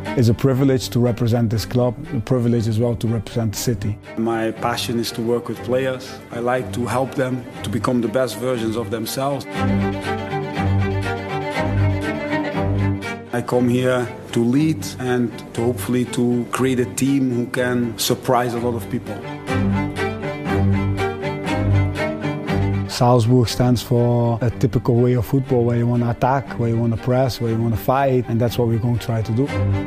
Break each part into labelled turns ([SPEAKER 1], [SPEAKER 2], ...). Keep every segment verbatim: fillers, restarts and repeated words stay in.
[SPEAKER 1] It's a privilege to represent this club, a privilege as well to represent the city.
[SPEAKER 2] My passion is to work with players. I like to help them to become the best versions of themselves. I come here to lead and to hopefully to create a team who can surprise a lot of people.
[SPEAKER 1] Salzburg stands for a typical way of football where you want to attack, where you want to press, where you want to fight, and that's what we're going to try to do.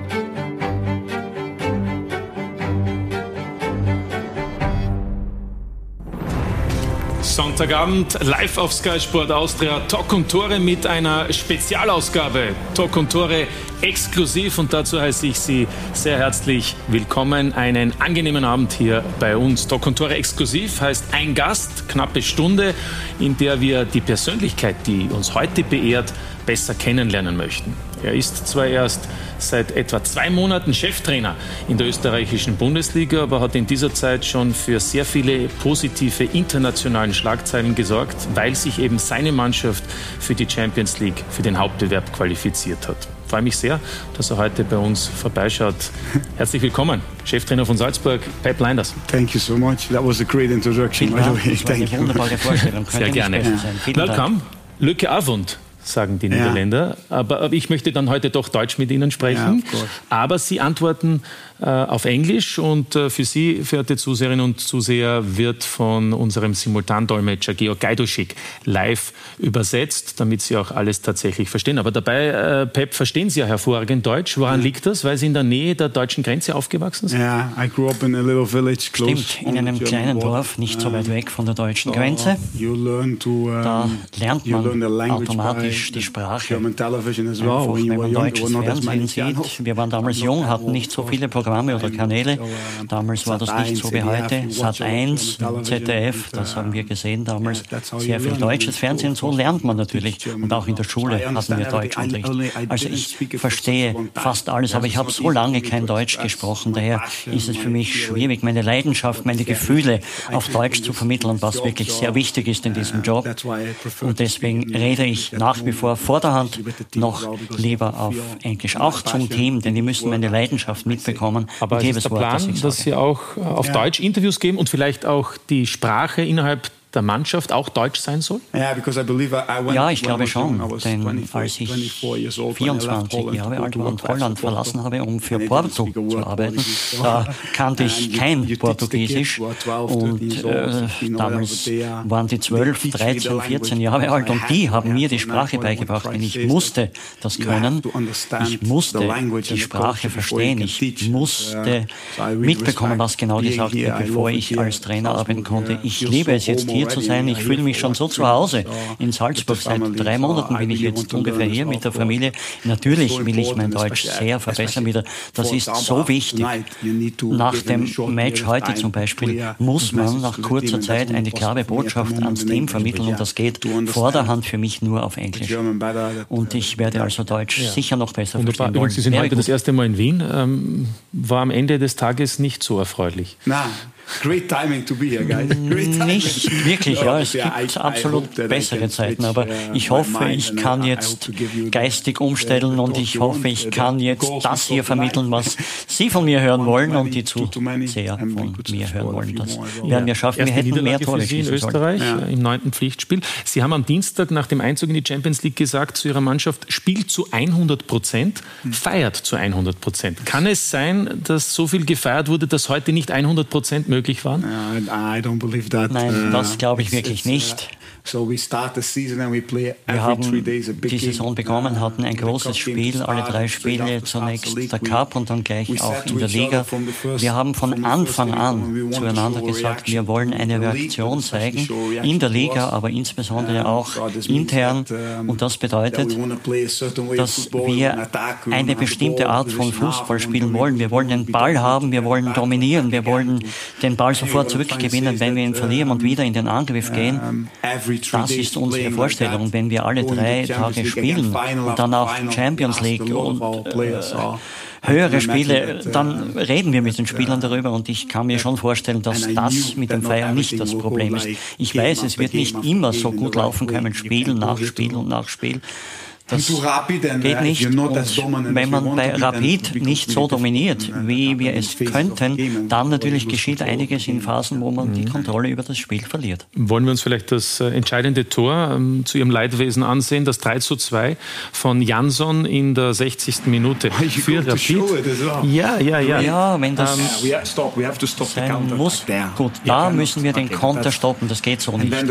[SPEAKER 3] Sonntagabend live auf Sky Sport Austria, Talk und Tore mit einer Spezialausgabe. Talk und Tore exklusiv und dazu heiße ich Sie sehr herzlich willkommen. Einen angenehmen Abend hier bei uns. Talk und Tore exklusiv heißt ein Gast, knappe Stunde, in der wir die Persönlichkeit, die uns heute beehrt, besser kennenlernen möchten. Er ist zwar erst seit etwa zwei Monaten Cheftrainer in der österreichischen Bundesliga, aber hat in dieser Zeit schon für sehr viele positive internationalen Schlagzeilen gesorgt, weil sich eben seine Mannschaft für die Champions League, für den Hauptbewerb qualifiziert hat. Ich freue mich sehr, dass er heute bei uns vorbeischaut. Herzlich willkommen, Cheftrainer von Salzburg, Pep Lijnders.
[SPEAKER 2] Thank you so much. That was a great introduction.
[SPEAKER 4] Vielen Dank. Das war eine wunderbare Vorstellung.
[SPEAKER 3] Sehr gerne. Welcome, Lücke Avond, sagen die
[SPEAKER 2] Ja.
[SPEAKER 3] Niederländer. Aber, aber ich möchte dann heute doch Deutsch mit Ihnen sprechen.
[SPEAKER 2] Ja,
[SPEAKER 3] aber Sie antworten äh, auf Englisch und äh, für Sie, verehrte Zuseherinnen und Zuseher, wird von unserem Simultandolmetscher Georg Gajduschik live übersetzt, damit Sie auch alles tatsächlich verstehen. Aber dabei, äh, Pep, verstehen Sie ja hervorragend Deutsch. Woran ja. liegt das? Weil Sie in der Nähe der deutschen Grenze aufgewachsen sind?
[SPEAKER 2] Ja, I grew up in a little village close.
[SPEAKER 4] Stimmt, in einem kleinen Dorf, nicht so weit weg von der deutschen Grenze.
[SPEAKER 2] You learn to, um,
[SPEAKER 4] da lernt
[SPEAKER 2] you learn the
[SPEAKER 4] man
[SPEAKER 2] language
[SPEAKER 4] automatisch
[SPEAKER 2] by
[SPEAKER 4] die Sprache.
[SPEAKER 2] German television as well.
[SPEAKER 4] Einfach,
[SPEAKER 2] When you
[SPEAKER 4] wenn
[SPEAKER 2] were
[SPEAKER 4] man
[SPEAKER 2] young,
[SPEAKER 4] deutsches
[SPEAKER 2] there were not as many
[SPEAKER 4] Fernsehen
[SPEAKER 2] channels.
[SPEAKER 4] sieht. Wir waren damals jung, hatten nicht so viele Programme oder Kanäle. Damals war das nicht so wie heute. Sat eins, Z D F, das haben wir gesehen damals. Sehr viel deutsches Fernsehen, so lernt man natürlich. Und auch in der Schule hatten wir Deutschunterricht. Also ich verstehe fast alles, aber ich habe so lange kein Deutsch gesprochen. Daher ist es für mich schwierig, meine Leidenschaft, meine Gefühle auf Deutsch zu vermitteln, was wirklich sehr wichtig ist in diesem Job. Und deswegen rede ich nach wie vor vorderhand noch lieber auf Englisch. Auch zum Team, denn die müssen meine Leidenschaft mitbekommen.
[SPEAKER 3] Aber ist es der Plan, Wort, das dass Sie auch auf ja. Deutsch Interviews geben und vielleicht auch die Sprache innerhalb der Mannschaft auch deutsch sein soll?
[SPEAKER 4] Ja, ich glaube schon, denn als ich vierundzwanzig Jahre alt war und Holland verlassen habe, um für Porto zu arbeiten, da kannte ich kein Portugiesisch und äh, damals waren die zwölf, dreizehn, vierzehn Jahre alt und die haben mir die Sprache beigebracht, denn ich musste das können, ich musste die Sprache verstehen, ich musste mitbekommen, was genau gesagt wird, bevor ich als Trainer arbeiten konnte. Ich liebe es jetzt hier zu sein. Ich fühle mich schon so zu Hause in Salzburg. Seit drei Monaten bin ich jetzt ungefähr hier mit der Familie. Natürlich will ich mein Deutsch sehr verbessern wieder. Das ist so wichtig. Nach dem Match heute zum Beispiel muss man nach kurzer Zeit eine klare Botschaft ans Team vermitteln und das geht vorderhand für mich nur auf Englisch. Und ich werde also Deutsch ja. sicher noch besser
[SPEAKER 3] Wunderbar.
[SPEAKER 4] verstehen wollen.
[SPEAKER 3] Sie sind heute das erste Mal in Wien. Ähm, war am Ende des Tages nicht so erfreulich.
[SPEAKER 2] Na. Great timing to be here, guys. Great timing.
[SPEAKER 4] Nicht wirklich, ja. Es gibt absolut bessere Zeiten, aber ich hoffe, ich kann jetzt geistig umstellen und ich hoffe, ich kann jetzt das hier vermitteln, was Sie von mir hören wollen und die Zuseher von mir hören wollen. Das werden wir schaffen. Wir hätten mehr Tore
[SPEAKER 3] schießen in Österreich ja. im neunten Pflichtspiel. Sie haben am Dienstag nach dem Einzug in die Champions League gesagt zu Ihrer Mannschaft, spielt zu hundert Prozent, feiert zu hundert Prozent. Kann es sein, dass so viel gefeiert wurde, dass heute nicht hundert Prozent möglich waren?
[SPEAKER 4] Nein, das glaube ich wirklich nicht. Wir haben die Saison bekommen, hatten ein großes Spiel, alle drei Spiele, zunächst der Cup und dann gleich auch in der Liga. Wir haben von Anfang an zueinander gesagt, wir wollen eine Reaktion zeigen, in der Liga, aber insbesondere auch intern. Und das bedeutet, dass wir eine bestimmte Art von Fußball spielen wollen. Wir wollen den Ball haben, wir wollen dominieren, wir wollen den Ball sofort zurückgewinnen, wenn wir ihn verlieren und wieder in den Angriff gehen. Das ist unsere Vorstellung. Und wenn wir alle drei Tage spielen und dann auch Champions League und äh, höhere Spiele, dann reden wir mit den Spielern darüber und ich kann mir schon vorstellen, dass das mit dem Feiern nicht das Problem ist. Ich weiß, es wird nicht immer so gut laufen können, Spiel nach Spiel und nach Spiel. Das geht nicht. Und wenn man bei Rapid nicht so dominiert, wie wir es könnten, dann natürlich geschieht einiges in Phasen, wo man die Kontrolle über das Spiel verliert.
[SPEAKER 3] Wollen wir uns vielleicht das entscheidende Tor ähm, zu Ihrem Leidwesen ansehen, das drei zu zwei von Jansson in der sechzigsten Minute für Rapid. Ja, ja, ja.
[SPEAKER 4] Ja, wenn das sein muss, gut, da müssen wir den Konter stoppen, das geht so nicht.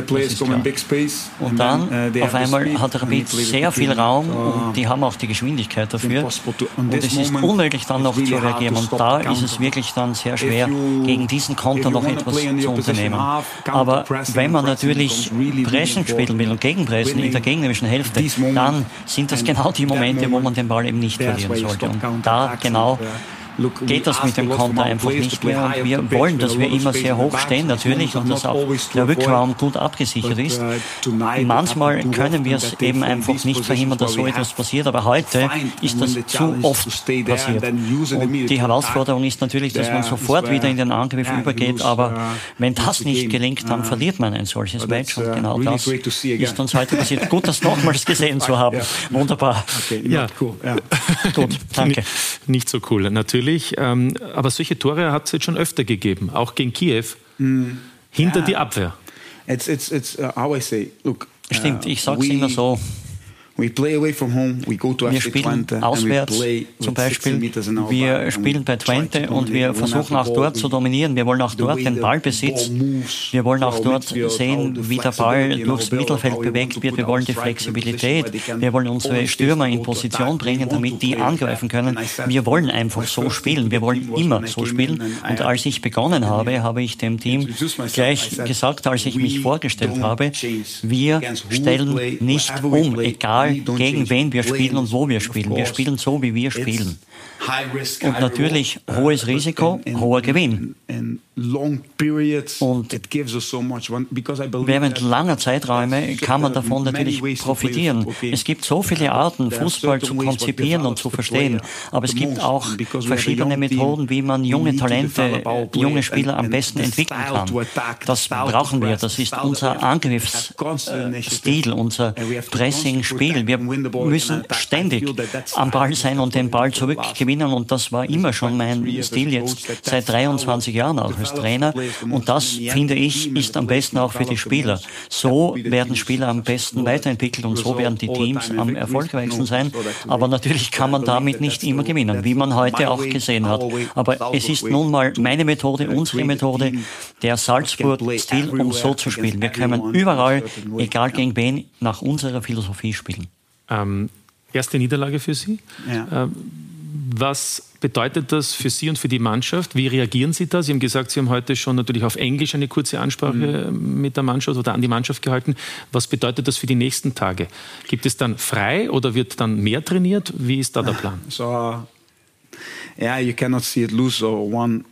[SPEAKER 4] Und dann auf einmal hat Rapid sehr viel Raum und die haben auch die Geschwindigkeit dafür. Und es ist unmöglich dann noch zu reagieren. Und da ist es wirklich dann sehr schwer, gegen diesen Konter noch etwas zu unternehmen. Aber wenn man natürlich Pressen spielen will und gegenpressen in der gegnerischen Hälfte, dann sind das genau die Momente, wo man den Ball eben nicht verlieren sollte. Und da genau geht das mit dem Konter einfach nicht mehr. Und wir wollen, dass wir immer sehr hoch stehen natürlich und dass auch der Rückraum gut abgesichert ist. Manchmal können wir es eben einfach nicht verhindern, dass so etwas passiert, aber heute ist das zu oft passiert. Und die Herausforderung ist natürlich, dass man sofort wieder in den Angriff übergeht, aber wenn das nicht gelingt, dann verliert man ein solches Match und genau das ist uns heute passiert. Gut, das nochmals gesehen zu haben. Wunderbar.
[SPEAKER 3] Ja, cool.
[SPEAKER 4] Gut, danke.
[SPEAKER 3] Nicht so cool, natürlich. Ähm, aber solche Tore hat es jetzt schon öfter gegeben, auch gegen Kiew, mm, hinter yeah. die Abwehr.
[SPEAKER 2] It's, it's, it's, uh, how I say, look, uh,
[SPEAKER 4] Stimmt, ich sage es immer so.
[SPEAKER 2] We play away from home, we go to
[SPEAKER 4] wir spielen auswärts zum Beispiel, wir spielen bei Twente und wir versuchen auch dort zu dominieren. Wir wollen auch dort den Ballbesitz, wir wollen auch dort sehen, wie der Ball durchs Mittelfeld bewegt wird. Wir wollen die Flexibilität, wir wollen unsere Stürmer in Position bringen, damit die angreifen können. Wir wollen einfach so spielen, wir wollen immer so spielen. Und als ich begonnen habe, habe ich dem Team gleich gesagt, als ich mich vorgestellt habe, wir stellen nicht um, egal gegen wen wir spielen und wo wir spielen. Wir spielen so, wie wir spielen. Und natürlich hohes Risiko, hoher Gewinn. Und während langer Zeiträume kann man davon natürlich profitieren. Es gibt so viele Arten, Fußball zu konzipieren und zu verstehen. Aber es gibt auch verschiedene Methoden, wie man junge Talente, junge Spieler am besten entwickeln kann. Das brauchen wir. Das ist unser Angriffsstil, unser Pressing-Spiel. Wir müssen ständig am Ball sein und den Ball zurückgewinnen. Und das war immer schon mein Stil jetzt seit dreiundzwanzig Jahren auch als Trainer. Und das, finde ich, ist am besten auch für die Spieler. So werden Spieler am besten weiterentwickelt und so werden die Teams am erfolgreichsten sein. Aber natürlich kann man damit nicht immer gewinnen, wie man heute auch gesehen hat. Aber es ist nun mal meine Methode, unsere Methode, der Salzburg-Stil, um so zu spielen. Wir können überall, egal gegen wen, nach unserer Philosophie spielen.
[SPEAKER 3] Ähm, erste Niederlage für Sie? Ja. Ähm, Was bedeutet das für Sie und für die Mannschaft? Wie reagieren Sie da? Sie haben gesagt, Sie haben heute schon natürlich auf Englisch eine kurze Ansprache mhm. mit der Mannschaft oder an die Mannschaft gehalten. Was bedeutet das für die nächsten Tage? Gibt es dann frei oder wird dann mehr trainiert? Wie ist da der Plan?
[SPEAKER 2] So, uh, yeah, you cannot see it lose so one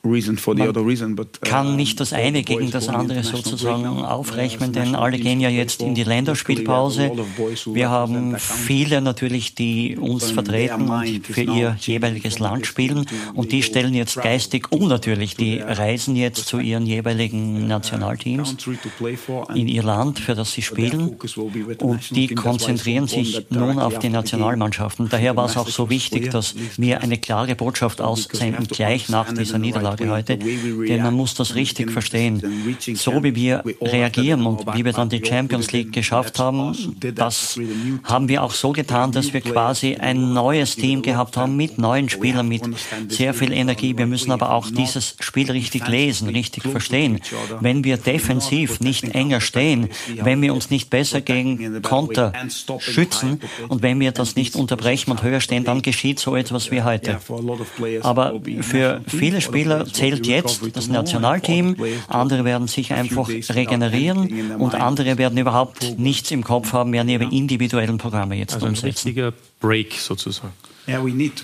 [SPEAKER 2] Man
[SPEAKER 4] kann nicht das eine gegen das andere sozusagen aufrechnen, denn alle gehen ja jetzt in die Länderspielpause. Wir haben viele natürlich, die uns vertreten und für ihr jeweiliges Land spielen und die stellen jetzt geistig um natürlich. Die reisen jetzt zu ihren jeweiligen Nationalteams in ihr Land, für das sie spielen und die konzentrieren sich nun auf die Nationalmannschaften. Daher war es auch so wichtig, dass wir eine klare Botschaft aussenden, gleich nach dieser Niederlage heute, denn man muss das richtig verstehen. So wie wir reagieren und wie wir dann die Champions League geschafft haben, das haben wir auch so getan, dass wir quasi ein neues Team gehabt haben mit neuen Spielern, mit sehr viel Energie. Wir müssen aber auch dieses Spiel richtig lesen, richtig verstehen. Wenn wir defensiv nicht enger stehen, wenn wir uns nicht besser gegen Konter schützen und wenn wir das nicht unterbrechen und höher stehen, dann geschieht so etwas wie heute. Aber für viele Spieler zählt jetzt das Nationalteam, andere werden sich einfach regenerieren und andere werden überhaupt nichts im Kopf haben, werden ihre individuellen Programme jetzt
[SPEAKER 3] also
[SPEAKER 4] umsetzen.
[SPEAKER 3] Ein richtiger Break sozusagen.
[SPEAKER 2] Ja,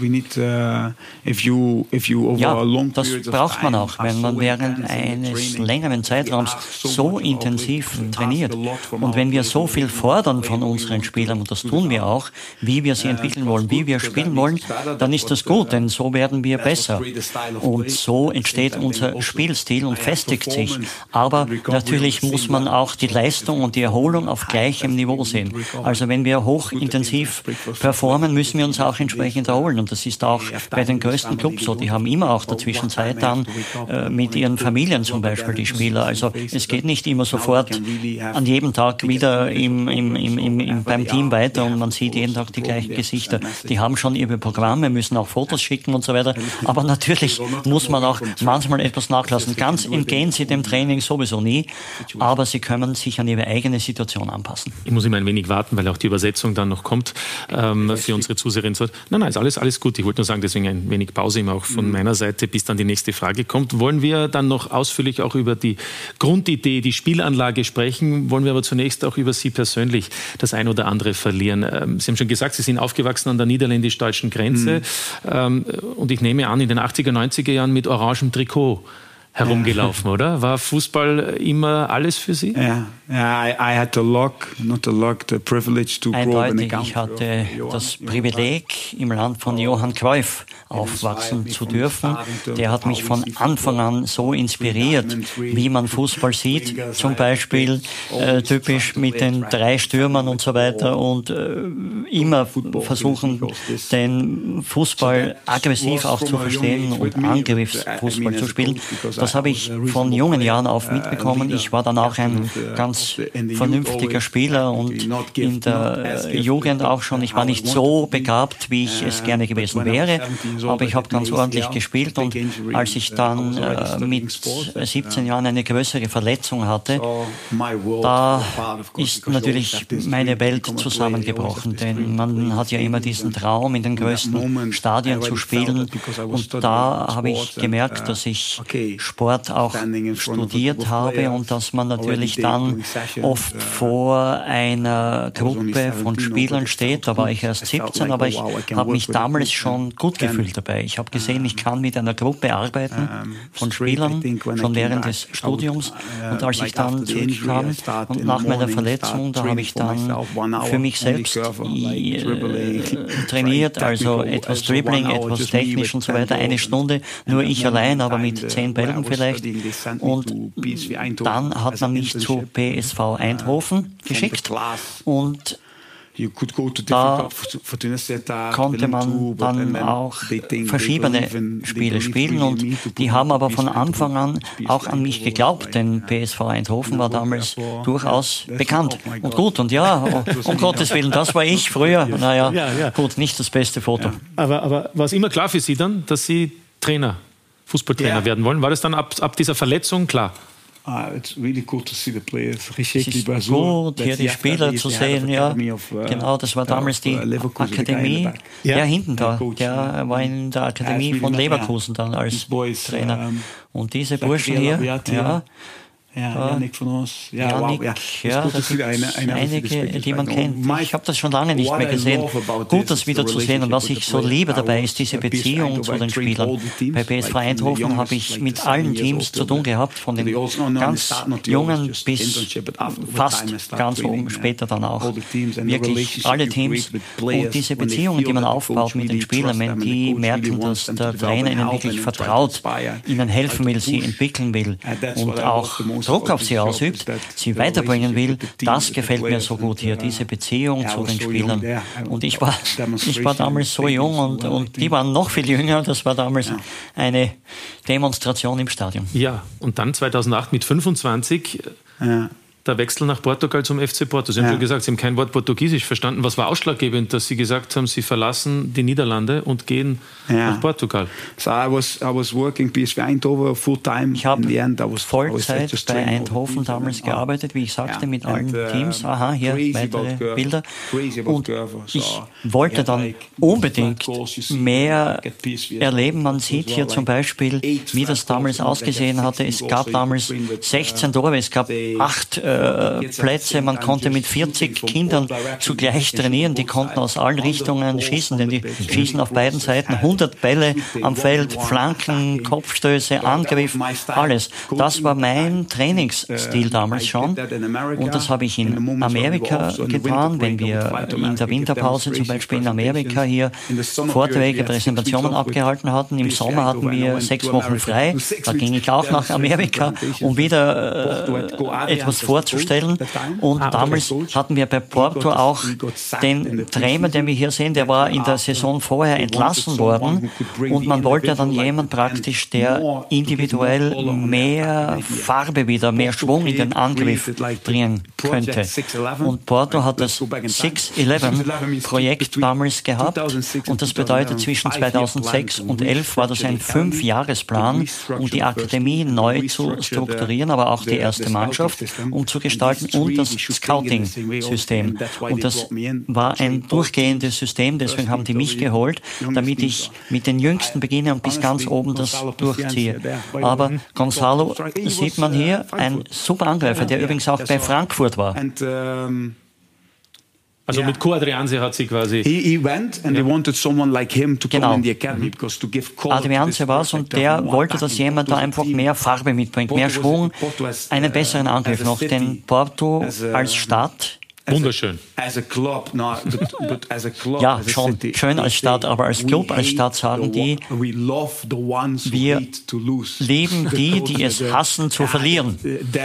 [SPEAKER 4] das braucht man auch, wenn man während eines längeren Zeitraums so intensiv trainiert. Und wenn wir so viel fordern von unseren Spielern, und das tun wir auch, wie wir sie entwickeln wollen, wie wir spielen wollen, dann ist das gut, denn so werden wir besser. Und so entsteht unser Spielstil und festigt sich. Aber natürlich muss man auch die Leistung und die Erholung auf gleichem Niveau sehen. Also wenn wir hochintensiv performen, müssen wir uns auch entsprechend erholen. Und das ist auch bei den größten Clubs so. Die haben immer auch dazwischen Zeit dann äh, mit ihren Familien zum Beispiel, die Spieler. Also es geht nicht immer sofort an jedem Tag wieder im, im, im, im, im, beim Team weiter und man sieht jeden Tag die gleichen Gesichter. Die haben schon ihre Programme, müssen auch Fotos schicken und so weiter. Aber natürlich muss man auch manchmal etwas nachlassen. Ganz entgehen sie dem Training sowieso nie, aber sie können sich an ihre eigene Situation anpassen.
[SPEAKER 3] Ich muss immer ein wenig warten, weil auch die Übersetzung dann noch kommt ähm, für unsere Zuseherin. Nein, nein, ist alles, alles gut. Ich wollte nur sagen, deswegen ein wenig Pause immer auch von meiner Seite, bis dann die nächste Frage kommt. Wollen wir dann noch ausführlich auch über die Grundidee, die Spielanlage sprechen, wollen wir aber zunächst auch über Sie persönlich das ein oder andere verlieren. Ähm, Sie haben schon gesagt, Sie sind aufgewachsen an der niederländisch-deutschen Grenze mhm. ähm, und ich nehme an, in den achtziger, neunziger Jahren mit orangem Trikot herumgelaufen, ja. Oder? War Fußball immer alles für Sie?
[SPEAKER 2] Ja, ja I, I had the luck, not the luck, the privilege to grow up in the country.
[SPEAKER 4] Ich hatte das Privileg, im Land von Johann Cruyff aufwachsen zu dürfen. Der hat mich von Anfang an so inspiriert, wie man Fußball sieht. Zum Beispiel äh, typisch mit den drei Stürmern und so weiter und äh, immer versuchen, den Fußball aggressiv auch zu verstehen und Angriffsfußball zu spielen. Das habe ich von jungen Jahren auf mitbekommen. Ich war dann auch ein ganz vernünftiger Spieler und in der Jugend auch schon. Ich war nicht so begabt, wie ich es gerne gewesen wäre, aber ich habe ganz ordentlich gespielt und als ich dann äh, mit siebzehn Jahren eine größere Verletzung hatte, da ist natürlich meine Welt zusammengebrochen, denn man hat ja immer diesen Traum, in den größten Stadien zu spielen und da habe ich gemerkt, dass ich Sport auch studiert habe und dass man natürlich dann oft vor einer Gruppe von Spielern steht. Da war ich erst siebzehn, aber ich habe mich damals schon gut gefühlt dabei. Ich habe gesehen, ich kann mit einer Gruppe arbeiten von Spielern, schon während des Studiums. Und als ich dann zurückkam und nach meiner Verletzung, da habe ich dann für mich selbst trainiert, also etwas Dribbling, etwas technisch und so weiter, eine Stunde, nur ich allein, aber mit zehn Bällen vielleicht. Und dann hat man mich zu P S V Eindhoven geschickt und da konnte man dann auch verschiedene Spiele spielen und die haben aber von Anfang an auch an mich geglaubt, denn P S V Eindhoven war damals durchaus bekannt und gut und ja, um Gottes Willen, das war ich früher, naja, ja, ja. Gut, nicht das beste Foto. Ja.
[SPEAKER 3] Aber, aber war es immer klar für Sie dann, dass Sie Trainer, Fußballtrainer yeah. werden wollen? War das dann ab, ab dieser Verletzung klar?
[SPEAKER 2] Ah, it's really good to see the players.
[SPEAKER 4] Es ist gut, hier die Spieler zu sehen, ja. Genau, das war damals die Akademie. Ja, hinten da. Der war in der Akademie von Leverkusen dann als Trainer. Und diese Burschen hier, ja.
[SPEAKER 2] Ja, Yannick von uns.
[SPEAKER 4] Ja, Yannick, wow, ja. ja das sind eine, eine einige, die man kennt. Ich habe das schon lange nicht mehr gesehen. Gut, das wieder zu sehen. Und was ich so liebe dabei, ist diese Beziehung zu den Spielern. Bei P S V Eindhoven habe ich mit allen Teams zu tun gehabt, von den ganz Jungen bis fast ganz oben, später dann auch. Wirklich alle Teams. Und diese Beziehungen, die man aufbaut mit den Spielern, wenn die merken, dass der Trainer ihnen wirklich vertraut, ihnen helfen will, sie entwickeln will und auch Druck auf sie ausübt, sie weiterbringen will, das gefällt mir so gut hier, diese Beziehung zu den Spielern. Und ich war, ich war damals so jung und, und die waren noch viel jünger, das war damals eine Demonstration im Stadion.
[SPEAKER 3] Ja, und dann zweitausendacht mit fünfundzwanzig... Ja. Der Wechsel nach Portugal zum F C Porto. Sie haben ja. schon gesagt, Sie haben kein Wort Portugiesisch verstanden. Was war ausschlaggebend, dass Sie gesagt haben, Sie verlassen die Niederlande und gehen ja. nach Portugal?
[SPEAKER 2] So I was, I was working P S V Eindhoven full time.
[SPEAKER 4] Ich habe Vollzeit bei Eindhoven damals gearbeitet, wie ich sagte, mit allen Teams. Aha, hier weitere Bilder. Und ich wollte dann unbedingt mehr erleben. Man sieht hier zum Beispiel, wie das damals ausgesehen hatte. Es gab damals sechzehn Tore, es gab acht Spielplätze, man konnte mit vierzig Kindern zugleich trainieren, die konnten aus allen Richtungen schießen, denn die schießen auf beiden Seiten hundert Bälle am Feld, Flanken, Kopfstöße, Angriff, alles. Das war mein Trainingsstil damals schon und das habe ich in Amerika getan, wenn wir in der Winterpause zum Beispiel in Amerika hier Vorträge, Präsentationen abgehalten hatten. Im Sommer hatten wir sechs Wochen frei, da ging ich auch nach Amerika, um wieder äh, etwas vorzustellen und damals hatten wir bei Porto auch den Trainer, den wir hier sehen, der war in der Saison vorher entlassen worden und man wollte dann jemand praktisch, der individuell mehr Farbe wieder, mehr Schwung in den Angriff bringen könnte. Und Porto hat das six eleven Projekt damals gehabt und das bedeutet, zwischen zweitausendsechs und zweitausendelf war das ein Fünfjahresplan, um die Akademie neu zu strukturieren, aber auch die erste Mannschaft umzugestalten und das Scouting-System. Und das war ein durchgehendes System, deswegen haben die mich geholt, damit ich mit den Jüngsten beginne und bis ganz oben das durchziehe. Aber Gonzalo sieht man hier, ein super Angreifer, der übrigens auch bei Frankfurt war.
[SPEAKER 3] Also yeah. mit Co Adrianse hat sie quasi...
[SPEAKER 2] He, he went and yeah. they wanted someone like him to
[SPEAKER 4] genau.
[SPEAKER 2] come in the academy because to give color.
[SPEAKER 4] Adrianse war es und der wollte, dass jemand da einfach mehr Farbe mitbringt, mehr Schwung, einen besseren Angriff noch, denn Porto als Stadt...
[SPEAKER 3] Wunderschön.
[SPEAKER 4] Ja, schon schön als Stadt, aber als Club, als Stadt sagen die, wir lieben die, die es hassen zu verlieren.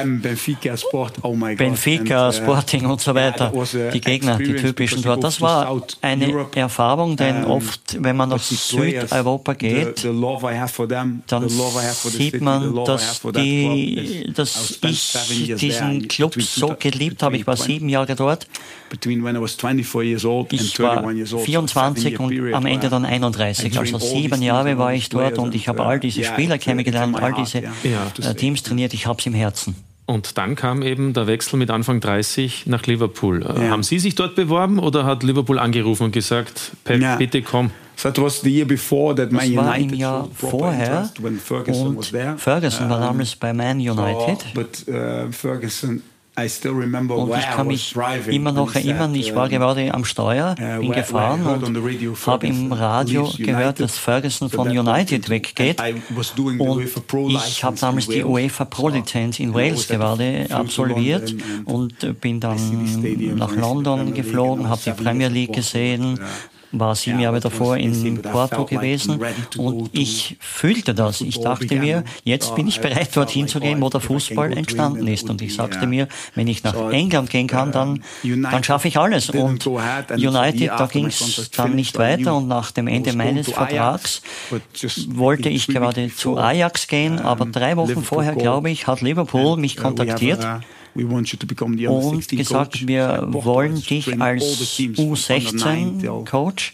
[SPEAKER 4] Benfica, Sporting und so weiter, die Gegner, die typischen dort. Das war eine Erfahrung, denn oft, wenn man nach Südeuropa geht, dann sieht man, dass, die, dass ich diesen Club so geliebt habe. Ich war sieben Jahre dort. Ich war vierundzwanzig und am Ende dann einunddreißig, also sieben Jahre war ich dort und ich habe all diese Spieler kennengelernt, all diese äh, Teams trainiert, ich habe es im Herzen.
[SPEAKER 3] Und dann kam eben der Wechsel mit Anfang dreißig nach Liverpool. Ja. Haben Sie sich dort beworben oder hat Liverpool angerufen und gesagt, Pep, ja. bitte komm?
[SPEAKER 2] So it was the year before that Man
[SPEAKER 4] das war
[SPEAKER 2] United
[SPEAKER 4] im Jahr vorher
[SPEAKER 2] when Ferguson
[SPEAKER 4] und
[SPEAKER 2] was there.
[SPEAKER 4] Ferguson war damals bei Man United.
[SPEAKER 2] So, but, uh, Ferguson I still remember
[SPEAKER 4] und ich kann mich immer noch erinnern, ich war gerade am Steuer, bin gefahren und habe im Radio gehört, dass Ferguson von United weggeht. Und ich habe damals die UEFA Pro-Lizenz in Wales gerade absolviert und bin dann nach London geflogen, habe die Premier League gesehen, war sieben Jahre davor in Porto gewesen und ich fühlte das. Ich dachte mir, jetzt bin ich bereit, dorthin zu gehen, wo der Fußball entstanden ist. Und ich sagte mir, wenn ich nach England gehen kann, dann, dann schaffe ich alles. Und United, da ging es dann nicht weiter und nach dem Ende meines Vertrags wollte ich gerade zu Ajax gehen, aber drei Wochen vorher, glaube ich, hat Liverpool mich kontaktiert und gesagt, wir wollen dich als U sechzehn Coach.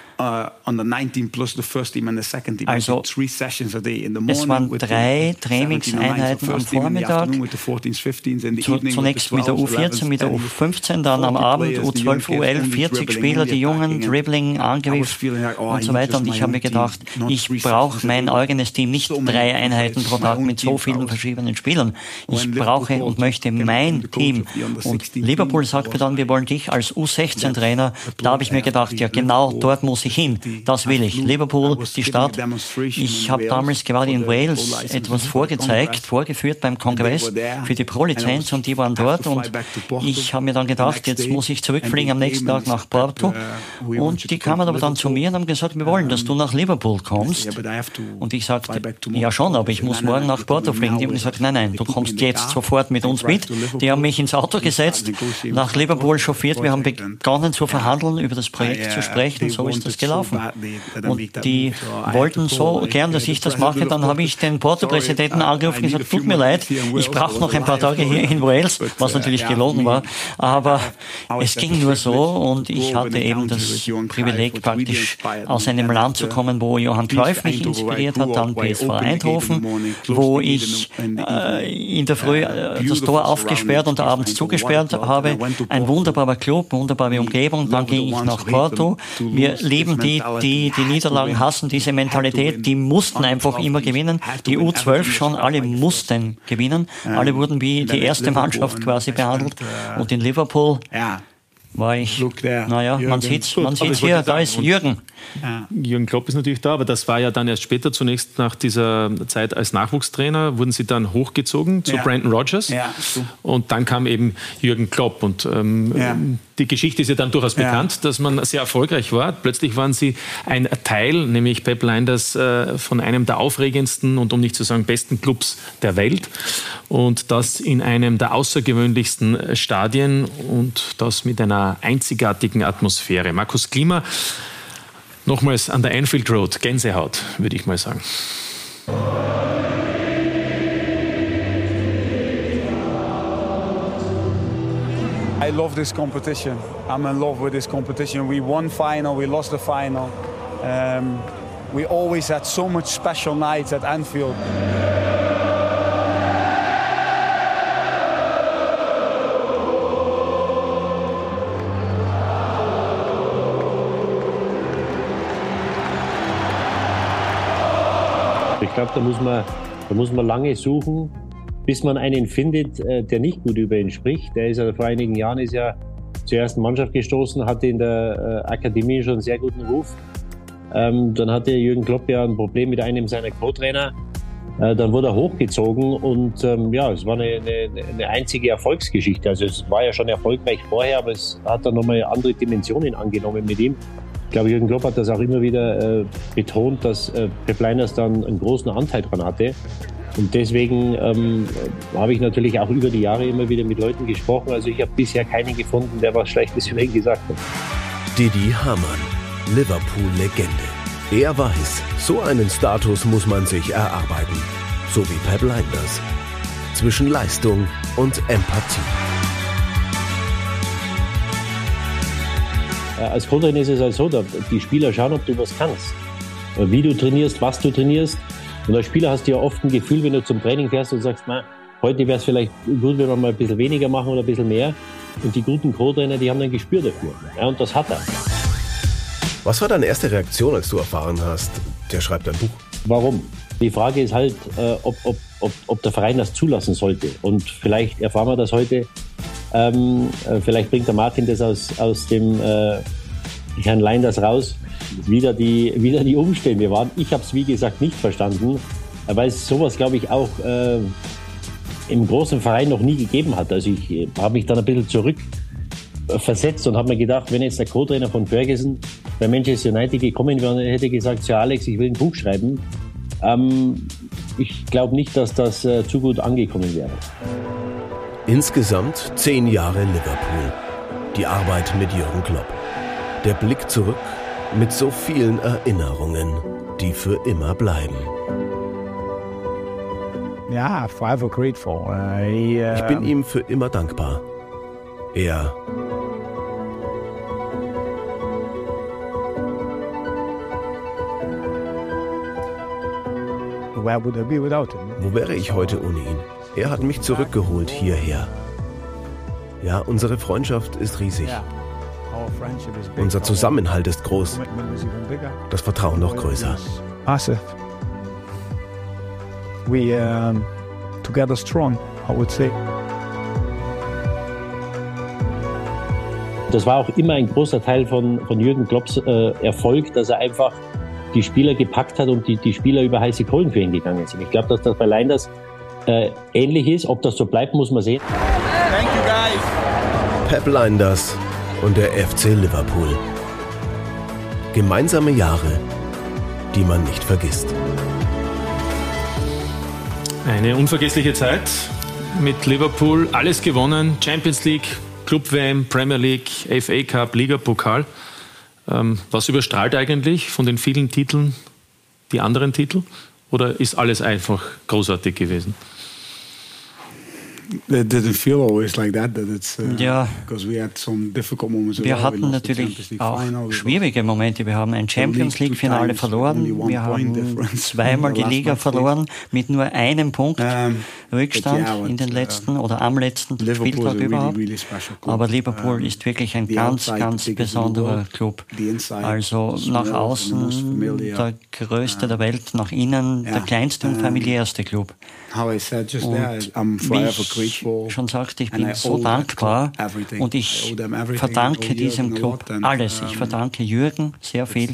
[SPEAKER 4] Also es waren drei Trainingseinheiten am Vormittag, zunächst mit der U vierzehn, mit der U fünfzehn, dann am Abend U zwölf, U elf, vierzig Spieler, die Jungen, Dribbling, Angriff und so weiter. Und ich habe mir gedacht, ich brauche mein eigenes Team, nicht drei Einheiten pro Tag mit so vielen verschiedenen Spielern. Ich brauche und möchte mein Team. Und Liverpool sagte dann, wir wollen dich als U sechzehn Trainer. Da habe ich mir gedacht, ja genau, dort muss ich hin. Das will ich. Liverpool, die Stadt. Ich habe damals gerade in Wales etwas vorgezeigt, vorgeführt beim Kongress für die Pro-Lizenz und die waren dort und ich habe mir dann gedacht, jetzt muss ich zurückfliegen am nächsten Tag nach Porto und die kamen aber dann zu mir und haben gesagt, wir wollen, dass du nach Liverpool kommst. Und ich sagte, ja schon, aber ich muss morgen nach Porto fliegen. Die haben gesagt, nein, nein, du kommst jetzt sofort mit uns mit. Die haben mich ins Auto gesetzt, nach Liverpool chauffiert, wir haben begonnen zu verhandeln, über das Projekt zu sprechen, so ist das gelaufen. Und die wollten so gern, dass ich das mache. Dann habe ich den Porto-Präsidenten angerufen und gesagt, tut mir leid, ich brauche noch ein paar Tage hier in Wales, was natürlich gelogen war. Aber es ging nur so und ich hatte eben das Privileg, praktisch aus einem Land zu kommen, wo Johann Cruyff mich inspiriert hat, dann P S V Eindhoven, wo ich äh, in der Früh äh, das Tor aufgemacht aufgesperrt und abends zugesperrt habe. Ein wunderbarer Club, wunderbare Umgebung. Dann ging ich nach Porto. Wir lieben die, die die Niederlagen hassen, diese Mentalität. Die mussten einfach immer gewinnen. Die U zwölf schon, alle mussten gewinnen. Alle wurden wie die erste Mannschaft quasi behandelt. Und in Liverpool war ich, naja, man sieht man sieht's hier, da ist Jürgen.
[SPEAKER 3] Ja. Jürgen Klopp ist natürlich da, aber das war ja dann erst später, zunächst nach dieser Zeit als Nachwuchstrainer, wurden sie dann hochgezogen zu ja. Brandon Rodgers ja. und dann kam eben Jürgen Klopp und ähm, ja. die Geschichte ist ja dann durchaus bekannt, ja. dass man sehr erfolgreich war. Plötzlich waren sie ein Teil, nämlich Pep Lijnders, äh, von einem der aufregendsten und um nicht zu sagen besten Clubs der Welt und das in einem der außergewöhnlichsten Stadien und das mit einer einzigartigen Atmosphäre. Markus Klima, nochmals an der Anfield Road, Gänsehaut, würde ich mal sagen.
[SPEAKER 2] I love this competition. I'm in love with this competition. We won final, we lost the final. Um, we always had so much special nights at Anfield.
[SPEAKER 5] Ich glaube, da muss man, da muss man lange suchen, bis man einen findet, der nicht gut über ihn spricht. Der ist ja vor einigen Jahren ist ja zur ersten Mannschaft gestoßen, hatte in der Akademie schon einen sehr guten Ruf. Ähm, dann hatte Jürgen Klopp ja ein Problem mit einem seiner Co-Trainer. Äh, dann wurde er hochgezogen und ähm, ja, es war eine, eine, eine einzige Erfolgsgeschichte. Also es war ja schon erfolgreich vorher, aber es hat dann nochmal andere Dimensionen angenommen mit ihm. Ich glaube, Jürgen Klopp hat das auch immer wieder äh, betont, dass äh, Pep Lijnders dann einen großen Anteil dran hatte. Und deswegen ähm, habe ich natürlich auch über die Jahre immer wieder mit Leuten gesprochen. Also ich habe bisher keinen gefunden, der was Schlechtes über ihn gesagt hat.
[SPEAKER 6] Didi Hamann, Liverpool-Legende. Er weiß, so einen Status muss man sich erarbeiten. So wie Pep Lijnders. Zwischen Leistung und Empathie.
[SPEAKER 5] Als Co-Trainer ist es halt so, die Spieler schauen, ob du was kannst. Wie du trainierst, was du trainierst. Und als Spieler hast du ja oft ein Gefühl, wenn du zum Training fährst und sagst, na, heute wäre es vielleicht gut, wenn wir mal ein bisschen weniger machen oder ein bisschen mehr. Und die guten Co-Trainer, die haben ein Gespür dafür. Ja, und das hat er.
[SPEAKER 6] Was war deine erste Reaktion, als du erfahren hast, der schreibt ein Buch?
[SPEAKER 5] Warum? Die Frage ist halt, äh, ob, ob, ob, ob der Verein das zulassen sollte. Und vielleicht erfahren wir das heute. Ähm, äh, vielleicht bringt der Martin das aus, aus dem äh, Herrn Lijnders raus, wieder die, wieder die Umstände waren. Ich habe es, wie gesagt, nicht verstanden, weil es sowas, glaube ich, auch äh, im großen Verein noch nie gegeben hat. Also ich äh, habe mich dann ein bisschen zurück äh, versetzt und habe mir gedacht, wenn jetzt der Co-Trainer von Ferguson bei Manchester United gekommen wäre und hätte gesagt, ja Alex, ich will ein Buch schreiben, ähm, ich glaube nicht, dass das äh, zu gut angekommen wäre.
[SPEAKER 6] Insgesamt zehn Jahre Liverpool. Die Arbeit mit Jürgen Klopp. Der Blick zurück mit so vielen Erinnerungen, die für immer bleiben.
[SPEAKER 1] Ja, forever grateful. Uh, he, uh,
[SPEAKER 6] ich bin ihm für immer dankbar. Er
[SPEAKER 1] Where would I be without him?
[SPEAKER 6] Wo wäre ich heute ohne ihn? Er hat mich zurückgeholt hierher. Ja, unsere Freundschaft ist riesig. Unser Zusammenhalt ist groß. Das Vertrauen noch größer.
[SPEAKER 1] Massive. We um, together strong, I would say.
[SPEAKER 5] Das war auch immer ein großer Teil von, von Jürgen Klopps äh, Erfolg, dass er einfach die Spieler gepackt hat und die, die Spieler über heiße Kohlen für ihn gegangen sind. Ich glaube, dass das bei Lijnders äh, ähnlich ist. Ob das so bleibt, muss man sehen.
[SPEAKER 6] Thank you guys. Pep Lijnders und der F C Liverpool. Gemeinsame Jahre, die man nicht vergisst.
[SPEAKER 3] Eine unvergessliche Zeit mit Liverpool. Alles gewonnen. Champions League, Club-W M, Premier League, F A Cup, Liga-Pokal. Ähm, was überstrahlt eigentlich von den vielen Titeln die anderen Titel? Oder ist alles einfach großartig gewesen?
[SPEAKER 1] It didn't feel always like that. That it's uh,
[SPEAKER 4] ja,
[SPEAKER 1] because we had some difficult moments.
[SPEAKER 4] Wir hatten natürlich auch schwierige Momente. Wir haben ein Champions League Finale verloren. Wir haben zweimal die Liga verloren mit nur einem Punkt Rückstand in den letzten oder am letzten Spieltag überhaupt. Aber Liverpool ist wirklich ein ganz, ganz besonderer Club. Also nach außen der größte der Welt, nach innen der kleinste und familiärste Club. Und wie ich schon sagte, ich bin so dankbar und ich verdanke diesem Club alles. Ich verdanke Jürgen sehr viel.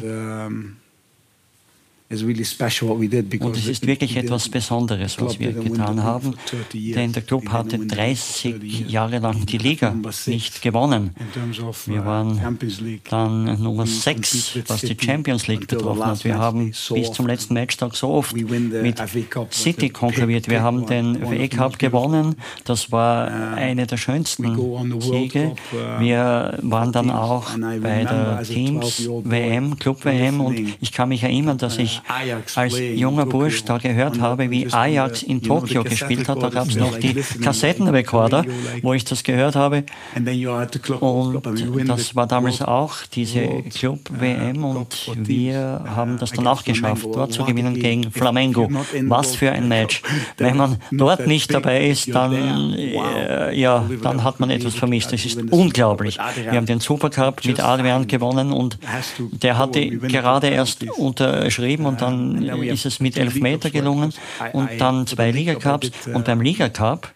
[SPEAKER 4] Und es ist wirklich etwas Besonderes, was wir getan haben, denn der Club hatte dreißig Jahre lang die Liga nicht gewonnen. Wir waren dann Nummer sechs, was die Champions League betroffen hat. Wir haben bis zum letzten Matchtag so oft mit City konkurriert. Wir haben den F A Cup gewonnen. Das war eine der schönsten Siege. Wir waren dann auch bei der Teams W M, Club W M, und ich kann mich erinnern, dass ich als junger Bursch da gehört habe, wie Ajax in Tokio gespielt hat. Da gab es noch die Kassettenrekorder, wo ich das gehört habe. Und das war damals auch diese Club-W M und wir haben das dann auch geschafft, dort zu gewinnen gegen Flamengo. Was für ein Match. Wenn man dort nicht dabei ist, dann, äh, ja, dann hat man etwas vermisst. Das ist unglaublich. Wir haben den Supercup mit Adrian gewonnen und der hatte gerade erst unterschrieben und dann ist es mit Elfmeter gelungen und dann zwei Liga-Cups und beim Liga-Cup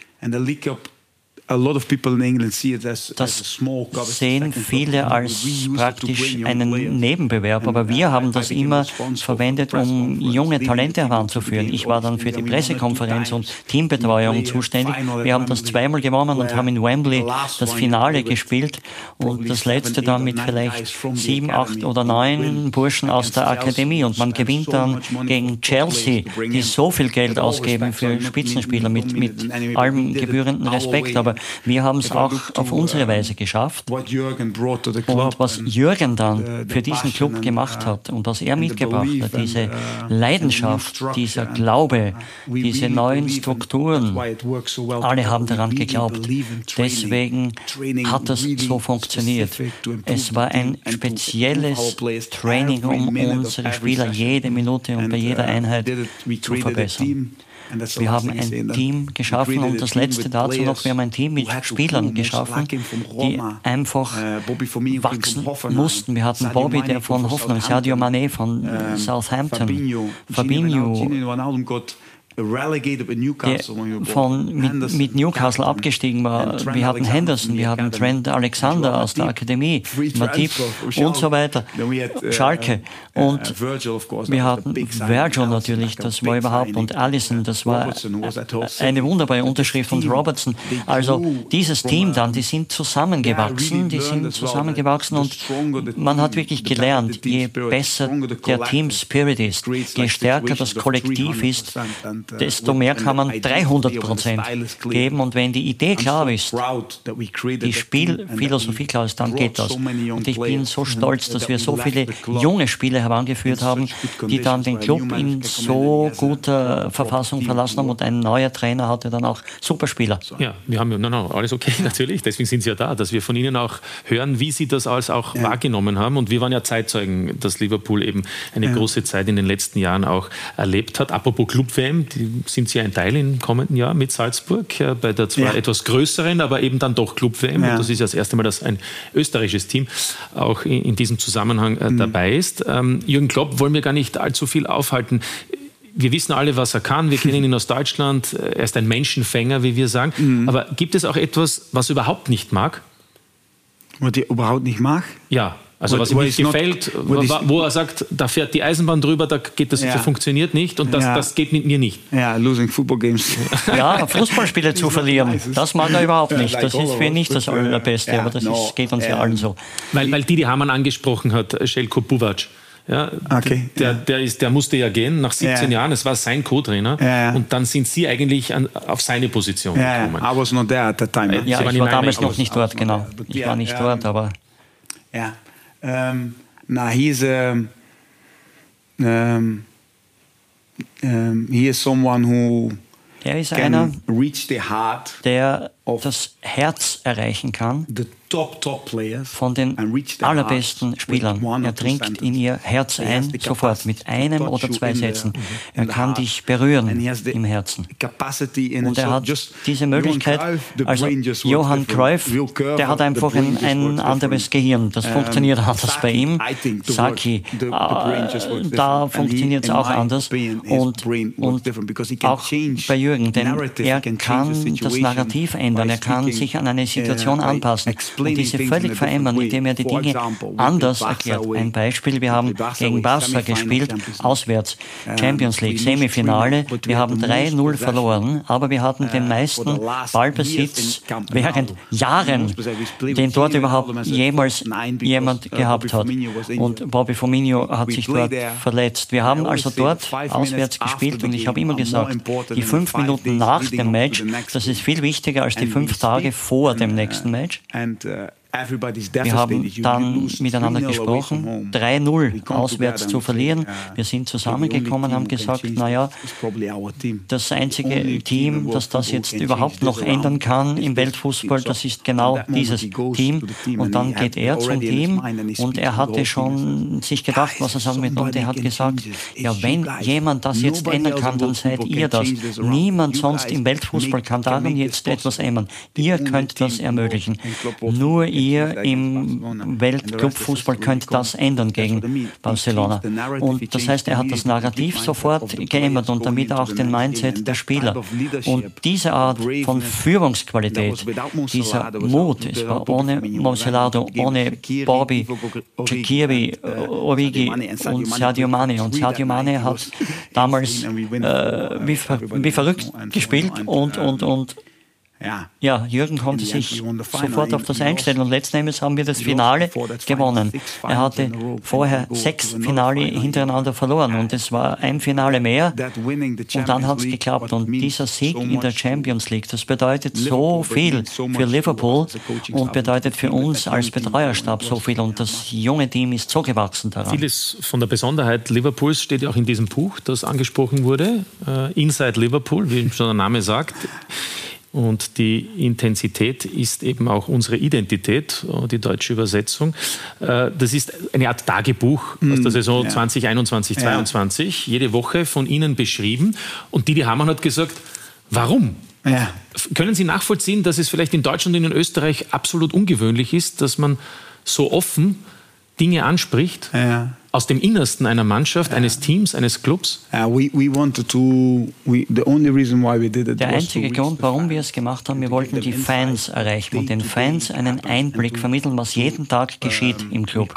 [SPEAKER 4] das sehen viele als praktisch einen Nebenbewerb, aber wir haben das immer verwendet, um junge Talente heranzuführen. Ich war dann für die Pressekonferenz und Teambetreuung zuständig. Wir haben das zweimal gewonnen und haben in Wembley das Finale gespielt und das letzte dann mit vielleicht sieben, acht oder neun Burschen aus der Akademie und man gewinnt dann gegen Chelsea, die so viel Geld ausgeben für Spitzenspieler mit, mit allem gebührenden Respekt, aber wir haben es auch auf unsere Weise geschafft. Und was Jürgen dann für diesen Club gemacht hat und was er mitgebracht hat, diese Leidenschaft, dieser Glaube, diese neuen Strukturen, alle haben daran geglaubt. Deswegen hat das so funktioniert. Es war ein spezielles Training, um unsere Spieler jede Minute und bei jeder Einheit zu verbessern. Wir haben ein Team geschaffen und das letzte dazu noch, wir haben ein Team mit Spielern geschaffen, die einfach wachsen mussten. Wir hatten Bobby, der von Hoffenheim, Sadio Mané von Southampton, Fabinho, der von, mit, mit Newcastle abgestiegen war. Wir hatten Henderson, wir hatten Trent Alexander aus der Akademie, Matip und so weiter, Schalke. Und wir hatten Virgil natürlich, das war überhaupt, und Alisson, das war eine wunderbare Unterschrift, und Robertson. Also dieses Team dann, die sind zusammengewachsen, die sind zusammengewachsen und man hat wirklich gelernt, je besser der Team Spirit ist, je stärker das Kollektiv ist, desto mehr kann man dreihundert Prozent geben. Und wenn die Idee klar ist, die Spielphilosophie klar ist, dann geht das. Und ich bin so stolz, dass wir so viele junge Spieler herangeführt haben, die dann den Club in so guter Verfassung verlassen haben. Und ein neuer Trainer hatte dann auch Superspieler.
[SPEAKER 3] Ja, wir haben, no, no, alles okay, natürlich. Deswegen sind Sie ja da, dass wir von Ihnen auch hören, wie Sie das alles auch ja. wahrgenommen haben. Und wir waren ja Zeitzeugen, dass Liverpool eben eine ja. große Zeit in den letzten Jahren auch erlebt hat. Apropos Club-W M, die sind Sie ein Teil im kommenden Jahr mit Salzburg, ja, bei der zwar ja. etwas größeren, aber eben dann doch Club-W M. Ja. Und das ist ja das erste Mal, dass ein österreichisches Team auch in, in diesem Zusammenhang äh, mhm. dabei ist. Ähm, Jürgen Klopp wollen wir gar nicht allzu viel aufhalten. Wir wissen alle, was er kann. Wir kennen ihn aus Deutschland. Er ist ein Menschenfänger, wie wir sagen. Mhm. Aber gibt es auch etwas, was er überhaupt nicht mag?
[SPEAKER 1] Was er überhaupt nicht mag?
[SPEAKER 3] Ja. Also was ihm nicht gefällt, wo, wo er sagt, da fährt die Eisenbahn drüber, da geht das, ja. das funktioniert nicht und das, ja. das geht mit mir nicht.
[SPEAKER 1] Ja, losing football games.
[SPEAKER 4] Ja, Fußballspiele zu verlieren, das mag er überhaupt nicht. Das ist für ihn nicht das Allerbeste, aber das ist, geht uns ja allen so.
[SPEAKER 3] Weil, weil Didi Hamann angesprochen hat, Željko Buvac. Ja,
[SPEAKER 1] okay,
[SPEAKER 3] der,
[SPEAKER 1] ja.
[SPEAKER 3] der, ist, der musste ja gehen nach siebzehn ja. Jahren, es war sein Co-Trainer
[SPEAKER 1] ja, ja.
[SPEAKER 3] und dann sind Sie eigentlich an, auf seine Position
[SPEAKER 1] ja,
[SPEAKER 3] gekommen.
[SPEAKER 1] I was not there at that time.
[SPEAKER 4] Ja, ich war damals noch nicht dort, genau. Ich war nicht dort, aber...
[SPEAKER 1] Ja. Um, now he's um, um, um, he is someone who
[SPEAKER 4] Der ist einer, der das Herz erreichen kann von den allerbesten Spielern. Er dringt in ihr Herz ein, sofort, mit einem oder zwei Sätzen. Er kann dich berühren im Herzen. Und er hat diese Möglichkeit, also Johann Cruyff, der hat einfach ein, ein anderes Gehirn. Das funktioniert anders bei ihm. Saki, äh, da funktioniert es auch anders. Und, und auch bei Jürgen, denn er kann das Narrativ ändern. Er kann sich an eine Situation anpassen. Und diese völlig verändern, indem er die Dinge anders erklärt. Ein Beispiel, wir haben gegen Barca gespielt, auswärts, Champions League, Semifinale. Wir haben drei null verloren, aber wir hatten den meisten Ballbesitz während Jahren, den dort überhaupt jemals jemand gehabt hat. Und Bobby Firmino hat sich dort verletzt. Wir haben also dort auswärts gespielt und ich habe immer gesagt, die fünf Minuten nach dem Match, das ist viel wichtiger als die fünf Tage vor dem nächsten Match. Wir haben dann miteinander gesprochen, drei null auswärts zu verlieren. Wir sind zusammengekommen, haben gesagt, naja, das einzige Team, das das jetzt überhaupt noch ändern kann im Weltfußball, das ist genau dieses Team. Und dann geht er zum Team und er hatte schon sich gedacht, was er sagen wird. Und er hat gesagt, ja, wenn jemand das jetzt ändern kann, dann seid ihr das. Niemand sonst im Weltfußball kann daran jetzt etwas ändern. Ihr könnt das ermöglichen. Nur ihr Ihr im Weltclubfußball könnt das ändern gegen Barcelona. Und das heißt, er hat das Narrativ sofort geändert und damit auch den Mindset der Spieler. Und diese Art von Führungsqualität, dieser Mut, es war ohne Monserrado, ohne Bobby, Shaqiri, Origi und Sadio Mane. Und Sadio Mane hat damals äh, wie, ver wie verrückt gespielt und, und, und ja, Jürgen konnte sich sofort auf das einstellen und letzten Endes haben wir das Finale gewonnen. Er hatte vorher sechs Finale hintereinander verloren und es war ein Finale mehr und dann hat es geklappt. Und dieser Sieg in der Champions League, das bedeutet so viel für Liverpool und bedeutet für uns als Betreuerstab so viel und das junge Team ist so gewachsen daran.
[SPEAKER 3] Vieles von der Besonderheit Liverpools steht ja auch in diesem Buch, das angesprochen wurde, Inside Liverpool, wie schon der Name sagt. Und die Intensität ist eben auch unsere Identität, die deutsche Übersetzung. Das ist eine Art Tagebuch aus der Saison ja. zwanzig einundzwanzig zweiundzwanzig, ja. Jede Woche von Ihnen beschrieben. Und Didi Hamann hat gesagt, warum? Ja. Können Sie nachvollziehen, dass es vielleicht in Deutschland und in Österreich absolut ungewöhnlich ist, dass man so offen Dinge anspricht? Ja. Aus dem Innersten einer Mannschaft, eines Teams, eines Clubs?
[SPEAKER 4] Der einzige Grund, warum wir es gemacht haben, wir wollten die Fans erreichen und den Fans einen Einblick vermitteln, was jeden Tag geschieht im Club.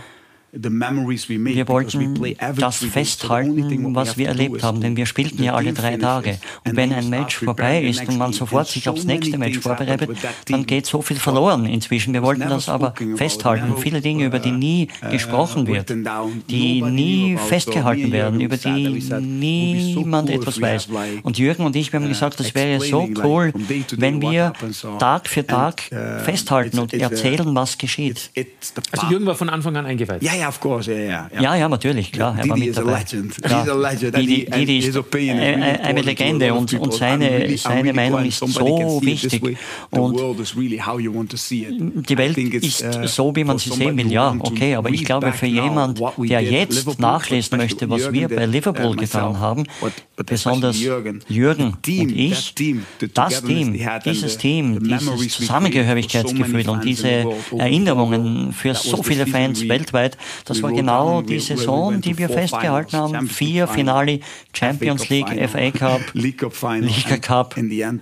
[SPEAKER 4] Wir wollten das festhalten, was wir erlebt haben, denn wir spielten ja alle drei Tage. Und wenn ein Match vorbei ist und man sofort sich aufs nächste Match vorbereitet, dann geht so viel verloren inzwischen. Wir wollten das aber festhalten. Viele Dinge, über die nie gesprochen wird, die nie festgehalten werden, über die niemand etwas weiß. Und Jürgen und ich, wir haben gesagt, das wäre so cool, wenn wir Tag für Tag festhalten und erzählen, was geschieht.
[SPEAKER 3] Also Jürgen war von Anfang an eingeweiht.
[SPEAKER 4] Ja, of course, yeah, yeah, yeah. ja, ja, natürlich, klar. Er war mit dabei. Didi, Didi ist eine, eine Legende und, und seine, seine Meinung ist so wichtig. Und die Welt ist so, wie man sie sehen will. Ja, okay, aber ich glaube, für jemand, der jetzt nachlesen möchte, was wir bei Liverpool getan haben, besonders Jürgen und ich, das Team, dieses Team, dieses Zusammengehörigkeitsgefühl und diese Erinnerungen für so viele Fans weltweit, das war genau die Saison, die wir festgehalten haben. Vier Finale, Champions League, F A Cup, Liga Cup.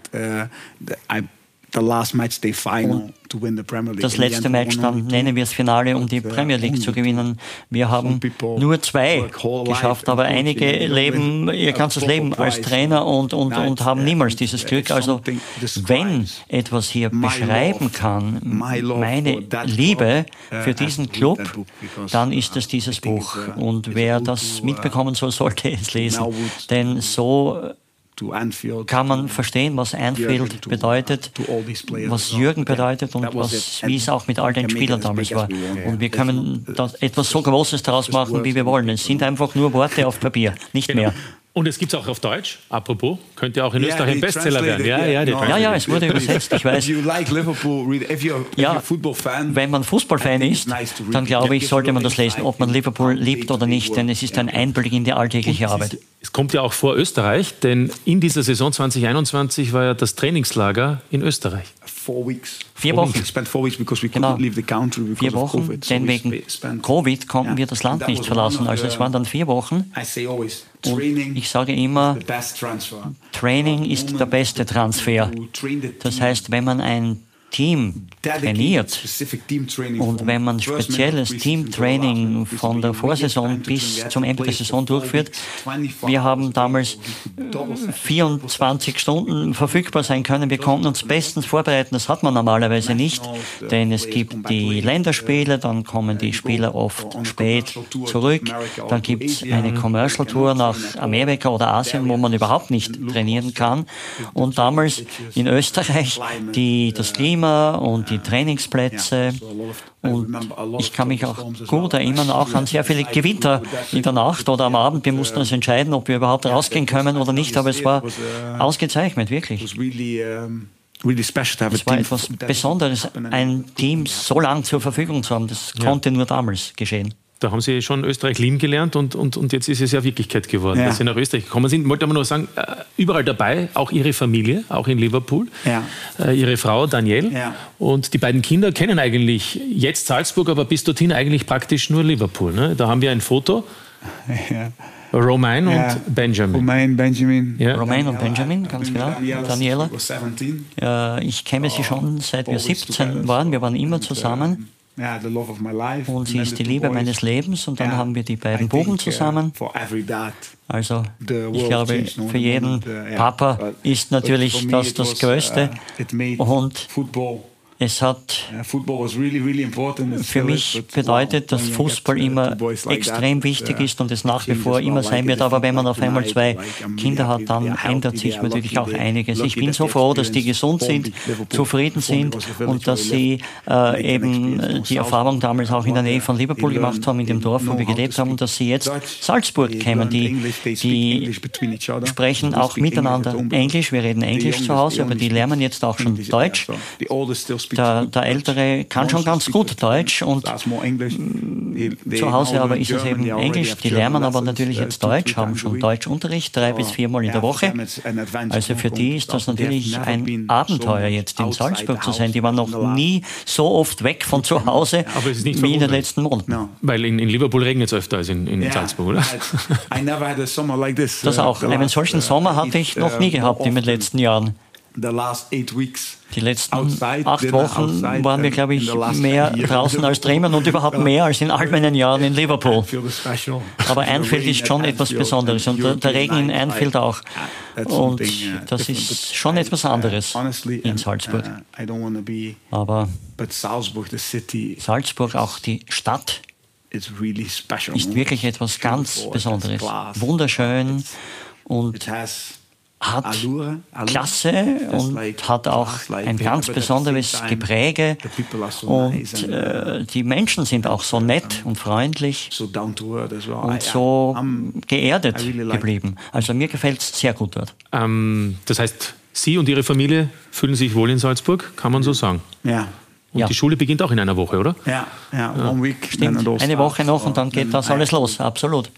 [SPEAKER 4] Und das letzte Match, dann nennen wir es Finale, um die Premier League zu gewinnen. Wir haben nur zwei geschafft, aber einige leben ihr ganzes Leben als Trainer und, und, und haben niemals dieses Glück. Also wenn etwas hier beschreiben kann, meine Liebe für diesen Club, dann ist es dieses Buch. Und wer das mitbekommen soll, sollte es lesen. Denn so kann man verstehen, was Anfield bedeutet, was Jürgen bedeutet und was, wie es auch mit all den Spielern damals war. Und wir können das etwas so Großes daraus machen, wie wir wollen. Es sind einfach nur Worte auf Papier, nicht mehr.
[SPEAKER 3] Und es gibt es auch auf Deutsch, apropos, könnte auch in yeah, Österreich ein Bestseller werden. Ja, ja,
[SPEAKER 4] no, ja, ja, es wurde übersetzt, ich weiß.
[SPEAKER 2] Like Liverpool, if you're, if
[SPEAKER 4] ja,
[SPEAKER 2] you're fan,
[SPEAKER 4] wenn man Fußballfan ist, dann glaube ich, sollte man das lesen, ob man Liverpool liebt oder nicht, denn es ist ein Einblick in die alltägliche Arbeit.
[SPEAKER 3] Es kommt ja auch vor Österreich, denn in dieser Saison zwanzig einundzwanzig war ja das Trainingslager in Österreich.
[SPEAKER 4] Vier Wochen. Genau. Vier Wochen, denn wegen Covid konnten wir das Land nicht verlassen. Also es waren dann vier Wochen. Und ich sage immer, Training ist der beste Transfer. Das heißt, wenn man ein Team trainiert und wenn man spezielles Teamtraining von der Vorsaison bis zum Ende der Saison durchführt, wir haben damals vierundzwanzig Stunden verfügbar sein können. Wir konnten uns bestens vorbereiten. Das hat man normalerweise nicht, denn es gibt die Länderspiele, dann kommen die Spieler oft spät zurück, dann gibt es eine Commercial Tour nach Amerika oder Asien, wo man überhaupt nicht trainieren kann. Und damals in Österreich, die, das Klima und die Trainingsplätze. Und ich kann mich auch gut erinnern, auch an sehr viele Gewitter in der Nacht oder am Abend. Wir mussten uns entscheiden, ob wir überhaupt rausgehen können oder nicht, aber es war ausgezeichnet, wirklich. Es war etwas Besonderes, ein Team so lang zur Verfügung zu haben. Das konnte nur damals geschehen.
[SPEAKER 3] Da haben Sie schon Österreich lieben gelernt und, und, und jetzt ist es ja Wirklichkeit geworden, ja. dass Sie nach Österreich gekommen sind. Ich wollte aber nur sagen, überall dabei, auch Ihre Familie, auch in Liverpool, ja. Ihre Frau Danielle ja. und die beiden Kinder kennen eigentlich jetzt Salzburg, aber bis dorthin eigentlich praktisch nur Liverpool. Ne? Da haben wir ein Foto. Ja. Romain ja. und Benjamin.
[SPEAKER 2] Romain, Benjamin.
[SPEAKER 3] Ja.
[SPEAKER 4] Romain und Benjamin, ganz genau. Daniela. Ja, ich kenne sie schon seit wir siebzehn waren. Wir waren immer zusammen. Und sie ist die Liebe meines Lebens und dann haben wir die beiden Buben zusammen. Also ich glaube, für jeden Papa ist natürlich das das Größte und es hat für mich bedeutet, dass Fußball immer extrem wichtig ist und es nach wie vor immer sein wird. Aber wenn man auf einmal zwei Kinder hat, dann ändert sich natürlich auch einiges. Ich bin so froh, dass die gesund sind, zufrieden sind und dass sie äh, eben die Erfahrung damals auch in der Nähe von Liverpool gemacht haben, in dem Dorf, wo wir gelebt haben, und dass sie jetzt Salzburg kennen. Die, die sprechen auch miteinander Englisch. Wir reden Englisch zu Hause, aber die lernen jetzt auch schon Deutsch. Der, der Ältere kann schon ganz gut Deutsch und zu Hause aber ist es eben Englisch. Die lernen aber natürlich jetzt Deutsch, haben schon Deutschunterricht, drei bis viermal in der Woche. Also für die ist das natürlich ein Abenteuer, jetzt in Salzburg zu sein. Die waren noch nie so oft weg von zu Hause wie in den letzten Monaten.
[SPEAKER 3] Weil in, in Liverpool regnet es öfter als in, in Salzburg, oder?
[SPEAKER 4] Das auch. Einen solchen Sommer hatte ich noch nie gehabt in den letzten Jahren. Die letzten acht Wochen waren wir, glaube ich, mehr draußen als drinnen und überhaupt mehr als in all meinen Jahren in Liverpool. Aber Anfield ist schon etwas Besonderes und der Regen in Anfield auch. Und das ist schon etwas anderes in Salzburg. Aber Salzburg, auch die Stadt, ist wirklich etwas ganz Besonderes. Wunderschön und hat Klasse und hat auch ein ganz besonderes Gepräge und äh, die Menschen sind auch so nett und freundlich und so geerdet geblieben. Also mir gefällt es sehr gut dort.
[SPEAKER 3] Ähm, das heißt, Sie und Ihre Familie fühlen sich wohl in Salzburg, kann man so sagen?
[SPEAKER 2] Ja.
[SPEAKER 3] Und ja. die Schule beginnt auch in einer Woche, oder?
[SPEAKER 2] Ja, ja, ja. One week.
[SPEAKER 4] Stimmt, eine Woche noch und dann geht das alles los, absolut.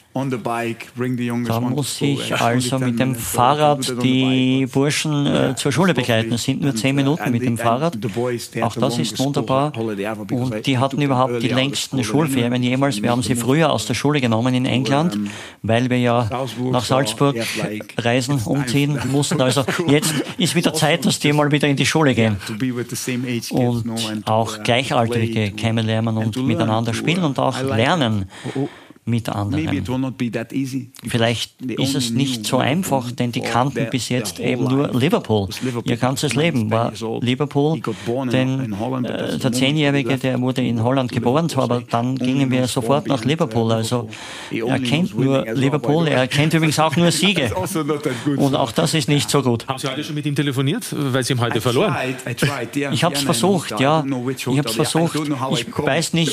[SPEAKER 4] Da muss ich also mit dem Fahrrad die Burschen äh, zur Schule begleiten. Es sind nur zehn Minuten mit dem Fahrrad. Auch das ist wunderbar. Und die hatten überhaupt die längsten Schulferien jemals. Wir haben sie früher aus der Schule genommen in England, weil wir ja nach Salzburg reisen, umziehen mussten. Also jetzt ist wieder Zeit, dass die mal wieder in die Schule gehen. Und auch Gleichaltrige kennenlernen und miteinander spielen und auch lernen mit anderen. Vielleicht ist es nicht so einfach, denn die kannten bis jetzt eben nur Liverpool. Ihr ganzes Leben war Liverpool, denn äh, der Zehnjährige, der wurde in Holland geboren, aber dann gingen wir sofort nach Liverpool. Also er kennt nur Liverpool, er kennt übrigens auch nur Siege. Und auch das ist nicht so gut.
[SPEAKER 3] Haben Sie heute schon mit ihm telefoniert, weil Sie ihm heute verloren?
[SPEAKER 4] Ich habe es versucht, ja. Ich habe es versucht. Ich weiß nicht,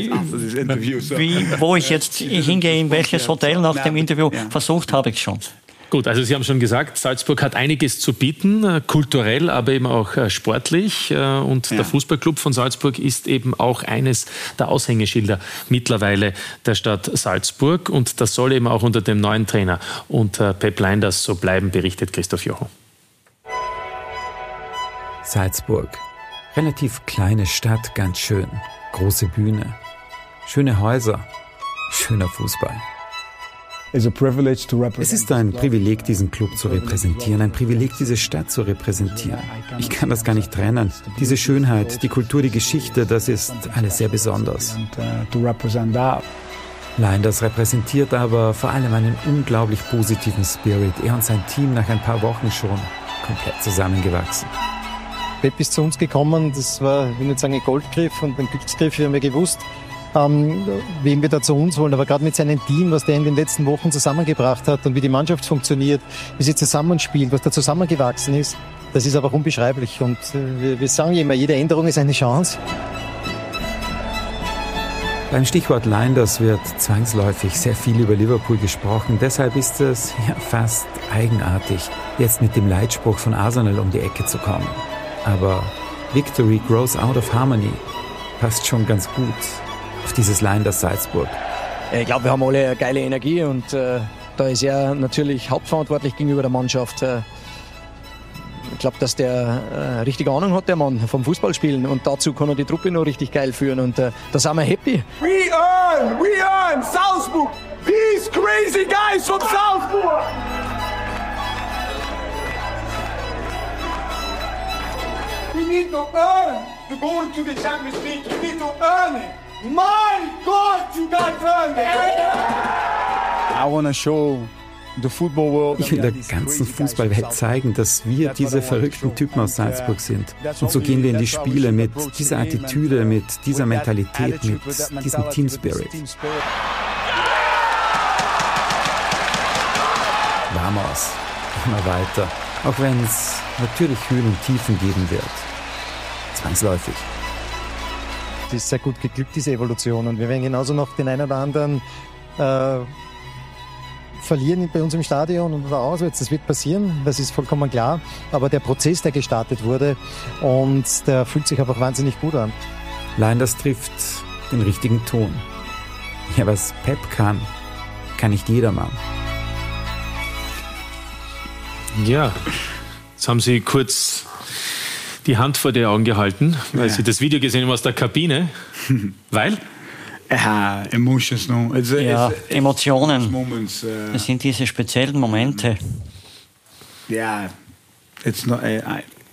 [SPEAKER 4] wie, wie, wo ich jetzt ich hingehe, in welches Hotel nach dem Interview, versucht habe ich schon.
[SPEAKER 3] Gut, also Sie haben schon gesagt, Salzburg hat einiges zu bieten, kulturell, aber eben auch sportlich. Und ja. der Fußballclub von Salzburg ist eben auch eines der Aushängeschilder mittlerweile der Stadt Salzburg. Und das soll eben auch unter dem neuen Trainer unter Pep Lijnders so bleiben, berichtet Christoph Jocho.
[SPEAKER 7] Salzburg. Relativ kleine Stadt, ganz schön. Große Bühne. Schöne Häuser. Schöner Fußball. Es ist ein Privileg, diesen Club zu repräsentieren, ein Privileg, diese Stadt zu repräsentieren. Ich kann das gar nicht trennen. Diese Schönheit, die Kultur, die Geschichte, das ist alles sehr besonders. Lijnders repräsentiert aber vor allem einen unglaublich positiven Spirit. Er und sein Team nach ein paar Wochen schon komplett zusammengewachsen.
[SPEAKER 8] Pep ist zu uns gekommen, das war, ich will nicht sagen, ein Goldgriff und ein Glücksgriff, wir haben ja gewusst, Ähm, wen wir da zu uns holen, aber gerade mit seinem Team, was der in den letzten Wochen zusammengebracht hat und wie die Mannschaft funktioniert, wie sie zusammenspielt, was da zusammengewachsen ist, das ist einfach unbeschreiblich und äh, wir, wir sagen immer, jede Änderung ist eine Chance.
[SPEAKER 7] Beim Stichwort Lijnders wird zwangsläufig sehr viel über Liverpool gesprochen, deshalb ist es ja fast eigenartig, jetzt mit dem Leitspruch von Arsenal um die Ecke zu kommen. Aber Victory grows out of harmony passt schon ganz gut auf dieses Lijnders Salzburg.
[SPEAKER 8] Ich glaube, wir haben alle eine geile Energie und äh, da ist er natürlich hauptverantwortlich gegenüber der Mannschaft. Äh, ich glaube, dass der äh, richtige Ahnung hat, der Mann, vom Fußballspielen und dazu kann er die Truppe noch richtig geil führen und äh, da sind wir happy.
[SPEAKER 9] We earn, we earn Salzburg, these crazy guys from Salzburg. We need to earn to go to the Champions League, we need to earn it. My God, you guys earned it!
[SPEAKER 2] I want to show the football world.
[SPEAKER 7] Ich will der ganzen Fußballwelt zeigen, dass wir diese verrückten Typen aus Salzburg sind. Und so gehen wir in die Spiele mit dieser Attitüde, mit dieser Mentalität, mit diesem Team Spirit. Vamos, immer weiter. Auch wenn es natürlich Höhen und Tiefen geben wird. Zwangsläufig.
[SPEAKER 8] Das ist sehr gut geglückt, diese Evolution. Und wir werden genauso noch den einen oder anderen äh, verlieren bei uns im Stadion und auswärts. Das wird passieren, das ist vollkommen klar. Aber der Prozess, der gestartet wurde, und der fühlt sich einfach wahnsinnig gut an.
[SPEAKER 7] Lijnders trifft den richtigen Ton. Ja, was Pep kann, kann nicht jedermann.
[SPEAKER 3] Ja, jetzt haben Sie kurz die Hand vor die Augen gehalten, weil ja. Sie das Video gesehen haben aus der Kabine. Weil?
[SPEAKER 2] Ja, emotions, no. It's,
[SPEAKER 4] ja,
[SPEAKER 2] it's, it's,
[SPEAKER 4] Emotionen.
[SPEAKER 2] Moments, uh,
[SPEAKER 4] das sind diese speziellen Momente.
[SPEAKER 2] Ja, it's not. I,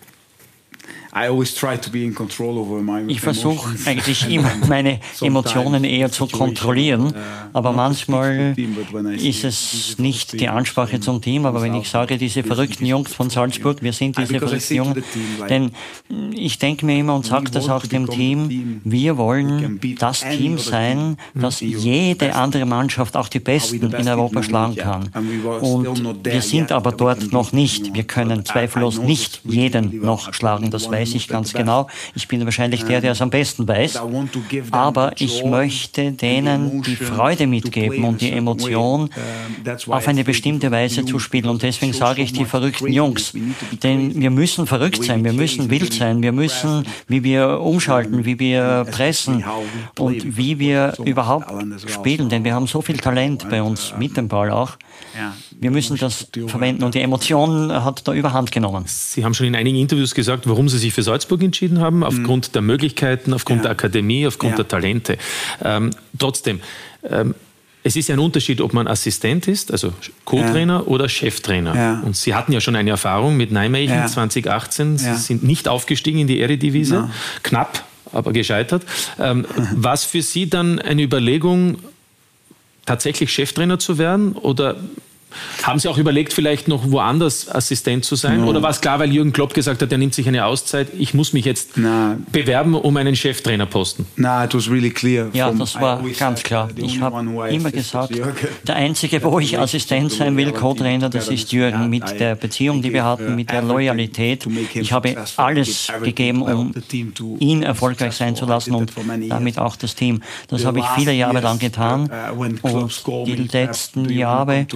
[SPEAKER 2] I always try to be in control over my
[SPEAKER 4] ich versuche eigentlich immer meine Emotionen eher zu kontrollieren, aber manchmal ist es nicht die Ansprache zum Team, aber wenn ich sage, diese verrückten Jungs von Salzburg, wir sind diese verrückten Jungs, denn ich denke mir immer und sage das auch dem Team, wir wollen das Team sein, das jede andere Mannschaft, auch die Besten in Europa schlagen kann. Und wir sind aber dort noch nicht. Wir können zweifellos nicht jeden noch schlagen, das weiß ich ganz genau. Ich bin wahrscheinlich der, der es am besten weiß. Aber ich möchte denen die Freude mitgeben und die Emotion, auf eine bestimmte Weise zu spielen. Und deswegen sage ich die verrückten Jungs. Denn wir müssen verrückt sein, wir müssen wild sein, wir müssen, wie wir umschalten, wie wir pressen und wie wir überhaupt spielen. Denn wir haben so viel Talent bei uns mit dem Ball auch. Wir müssen das verwenden und die Emotion hat da überhand genommen.
[SPEAKER 3] Sie haben schon in einigen Interviews gesagt, warum Sie sich für Salzburg entschieden haben, aufgrund mhm. der Möglichkeiten, aufgrund ja. der Akademie, aufgrund ja. der Talente. Ähm, trotzdem, ähm, es ist ja ein Unterschied, ob man Assistent ist, also Co-Trainer ja. oder Cheftrainer. Ja. Und Sie hatten ja schon eine Erfahrung mit Nijmegen ja. zwanzig achtzehn. Sie ja. sind nicht aufgestiegen in die Eredivisie, no. knapp, aber gescheitert. Ähm, war es für Sie dann eine Überlegung, tatsächlich Cheftrainer zu werden, oder haben Sie auch überlegt, vielleicht noch woanders Assistent zu sein? No. Oder war es klar, weil Jürgen Klopp gesagt hat, er nimmt sich eine Auszeit, ich muss mich jetzt nah. bewerben um einen Cheftrainerposten?
[SPEAKER 2] Nah, it was really clear.
[SPEAKER 4] Ja, das war ganz klar. Ich habe immer gesagt, der Einzige, wo ich Assistent sein will, Co-Trainer, das ist Jürgen, mit der Beziehung, die wir hatten, mit der Loyalität. Ich habe alles gegeben, um ihn erfolgreich sein zu lassen und damit auch das Team. Das habe ich viele Jahre lang getan. Und die letzten Jahre,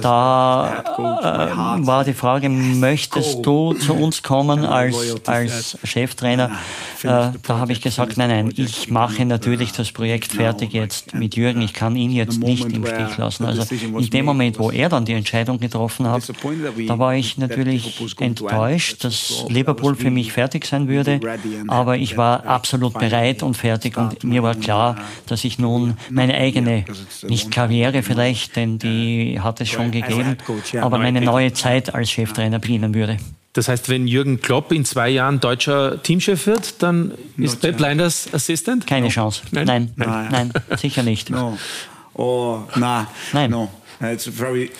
[SPEAKER 4] da äh, war die Frage, möchtest du zu uns kommen als, als Cheftrainer? Äh, da habe ich gesagt, nein, nein, ich mache natürlich das Projekt fertig jetzt mit Jürgen. Ich kann ihn jetzt nicht im Stich lassen. Also in dem Moment, wo er dann die Entscheidung getroffen hat, da war ich natürlich enttäuscht, dass Liverpool für mich fertig sein würde. Aber ich war absolut bereit und fertig und mir war klar, dass ich nun meine eigene, nicht Karriere vielleicht, denn die hat es schon gegeben, aber meine neue Zeit als Cheftrainer beginnen würde.
[SPEAKER 3] Das heißt, wenn Jürgen Klopp in zwei Jahren deutscher Teamchef wird, dann ist Pep Lijnders Assistent?
[SPEAKER 4] Keine Chance. Nein, nein, nein, nein sicher nicht.
[SPEAKER 2] No. Oh, nah.
[SPEAKER 4] Nein.
[SPEAKER 2] No. Very,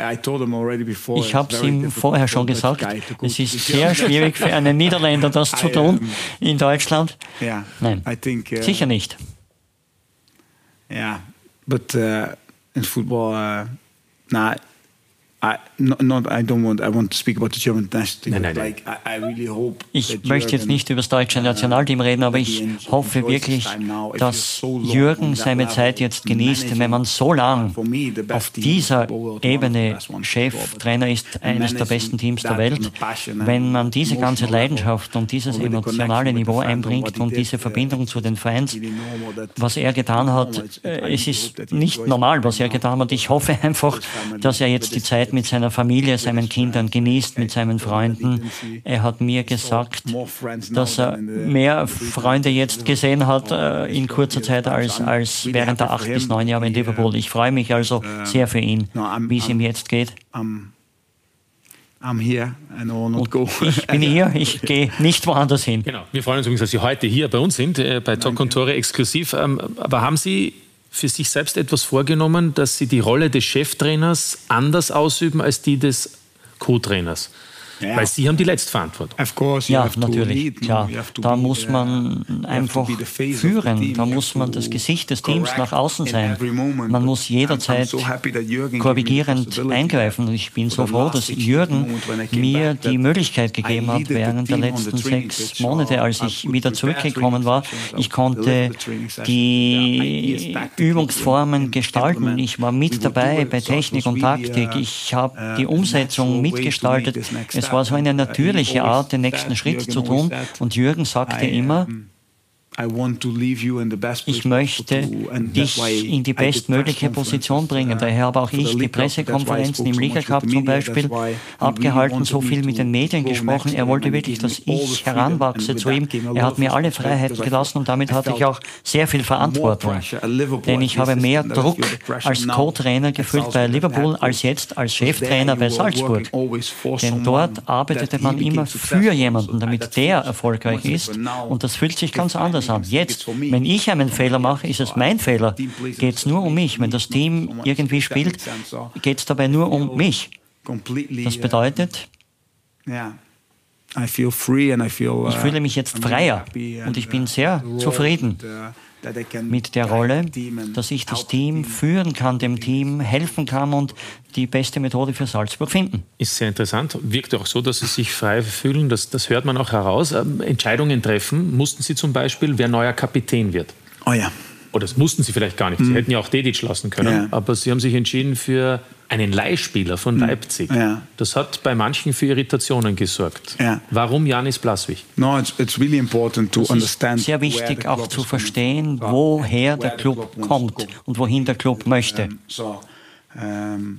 [SPEAKER 4] ich habe es ihm vorher schon gesagt, es ist sehr schwierig für einen Niederländer, das zu tun in Deutschland. Nein, sicher nicht.
[SPEAKER 2] Ja, but uh, in football, uh, nah, I, not, not, I don't want, I want to speak about the German national team. Nein, nein, nein. Like, I, I really hope
[SPEAKER 4] ich möchte jetzt nicht über das deutsche Nationalteam reden, aber ich hoffe wirklich, dass Jürgen seine Zeit jetzt genießt. Wenn man so lang auf dieser Ebene Cheftrainer ist, eines der besten Teams der Welt, wenn man diese ganze Leidenschaft und dieses emotionale Niveau einbringt und diese Verbindung zu den Fans, was er getan hat, es ist nicht normal, was er getan hat. Ich hoffe einfach, dass er jetzt die Zeit mit seiner Familie, seinen Kindern genießt, mit seinen Freunden. Er hat mir gesagt, dass er mehr Freunde jetzt gesehen hat äh, in kurzer Zeit als, als während der acht bis neun Jahre in Liverpool. Ich freue mich also sehr für ihn, wie es ihm jetzt geht.
[SPEAKER 2] I'm here and I will not go.
[SPEAKER 4] Ich bin hier, ich gehe nicht woanders hin.
[SPEAKER 3] Genau. Wir freuen uns übrigens, dass Sie heute hier bei uns sind, äh, bei Talk und Tore exklusiv. Ähm, aber haben Sie für sich selbst etwas vorgenommen, dass Sie die Rolle des Cheftrainers anders ausüben als die des Co-Trainers? Ja. Weil Sie haben die Letztverantwortung.
[SPEAKER 4] Ja, natürlich, klar. Da muss man einfach führen, da muss man das Gesicht des Teams nach außen sein. Man muss jederzeit korrigierend eingreifen. Und ich bin so froh, dass Jürgen mir die Möglichkeit gegeben hat, während der letzten sechs Monate, als ich wieder zurückgekommen war, ich konnte die Übungsformen gestalten. Ich war mit dabei bei Technik und Taktik. Ich habe die Umsetzung mitgestaltet. Es war so eine natürliche Art, den nächsten Schritt zu tun. Und Jürgen sagte immer, ich möchte dich in die bestmögliche Position bringen. Daher habe auch ich die Pressekonferenzen im Liga Cup zum Beispiel abgehalten, so viel mit den Medien gesprochen. Er wollte wirklich, dass ich heranwachse zu ihm. Er hat mir alle Freiheiten gelassen und damit hatte ich auch sehr viel Verantwortung. Denn ich habe mehr Druck als Co-Trainer gefühlt bei Liverpool als jetzt als Cheftrainer bei Salzburg. Denn dort arbeitete man immer für jemanden, damit der erfolgreich ist. Und das fühlt sich ganz anders an. Jetzt, wenn ich einen Fehler mache, ist es mein Fehler. Geht es nur um mich. Wenn das Team irgendwie spielt, geht es dabei nur um mich. Das bedeutet, ich fühle mich jetzt freier und ich bin sehr zufrieden mit der Rolle, dass ich das Team führen kann, dem Team helfen kann und die beste Methode für Salzburg finden.
[SPEAKER 3] Ist sehr interessant. Wirkt auch so, dass Sie sich frei fühlen. Das, das hört man auch heraus. Ähm, Entscheidungen treffen. Mussten Sie zum Beispiel, wer neuer Kapitän wird?
[SPEAKER 2] Oh ja.
[SPEAKER 3] Oder das mussten Sie vielleicht gar nicht. Sie mhm. hätten ja auch Dedic lassen können. Ja. Aber Sie haben sich entschieden für einen Leihspieler von Leipzig. Ja. Das hat bei manchen für Irritationen gesorgt. Ja. Warum Janis Blaswig?
[SPEAKER 2] No, it's, it's really important to understand.
[SPEAKER 4] Es ist sehr wichtig auch zu verstehen, woher der Club kommt und wohin der Club möchte.
[SPEAKER 2] Um, so, um,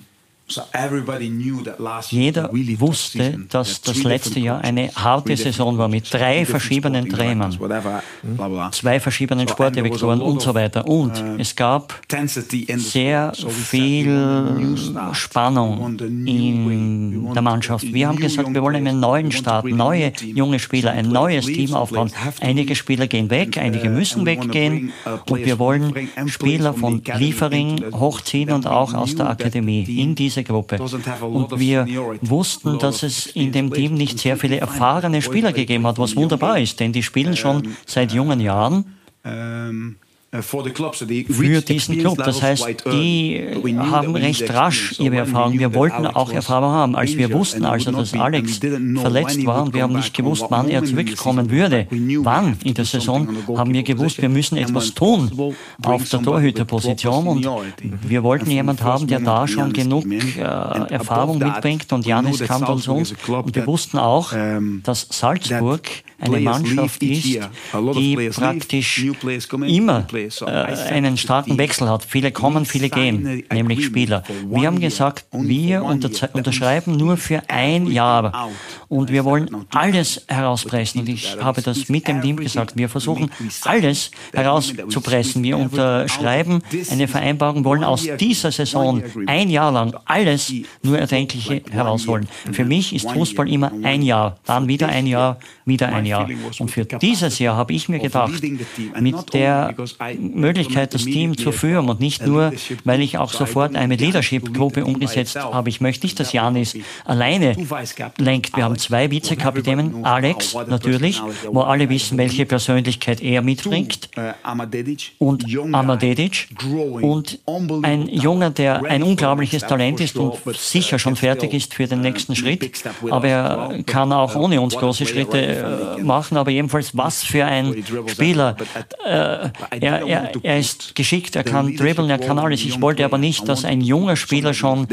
[SPEAKER 4] Jeder wusste, dass das letzte Jahr eine harte Saison war mit drei verschiedenen Trainern, zwei verschiedenen Sportdirektoren und so weiter. Und es gab sehr viel Spannung in der Mannschaft. Wir haben gesagt, wir wollen einen neuen Start, neue junge Spieler, ein neues Team aufbauen. Einige Spieler gehen weg, einige müssen weggehen und wir wollen Spieler von Liefering hochziehen und auch aus der Akademie in diese Gruppe. Und wir wussten, dass es in dem Team nicht sehr viele erfahrene Spieler gegeben hat, was wunderbar ist, denn die spielen schon seit jungen Jahren. für diesen Club. Das heißt, die haben recht rasch ihre Erfahrung. Wir wollten auch Erfahrung haben. Als wir wussten also, dass Alex verletzt war und wir haben nicht gewusst, wann er zurückkommen würde, wann in der Saison, haben wir gewusst, wir müssen etwas tun auf der Torhüterposition und wir wollten jemanden haben, der da schon genug äh, Erfahrung mitbringt und Giannis kannte uns uns. Und wir wussten auch, dass Salzburg eine Mannschaft ist, die praktisch immer äh, einen starken Wechsel hat. Viele kommen, viele gehen, nämlich Spieler. Wir haben gesagt, wir unterschreiben nur für ein Jahr und wir wollen alles herauspressen. Und ich habe das mit dem Team gesagt, wir versuchen alles herauszupressen. Wir unterschreiben eine Vereinbarung, wollen aus dieser Saison ein Jahr lang alles nur Erdenkliche herausholen. Für mich ist Fußball immer ein Jahr, dann wieder ein Jahr, wieder ein Jahr. Und für dieses Jahr habe ich mir gedacht, mit der Möglichkeit, das Team zu führen und nicht nur, weil ich auch sofort eine Leadership-Gruppe umgesetzt habe. Ich möchte nicht, dass Giannis alleine lenkt. Wir haben zwei Vizekapitäne, Alex natürlich, wo alle wissen, welche Persönlichkeit er mitbringt, und Amadedic und ein Junger, der ein unglaubliches Talent ist und sicher schon fertig ist für den nächsten Schritt, aber er kann auch ohne uns große Schritte machen, aber jedenfalls was für ein Spieler. Äh, er, er, er ist geschickt, er kann dribbeln, er kann alles. Ich wollte aber nicht, dass ein junger Spieler schon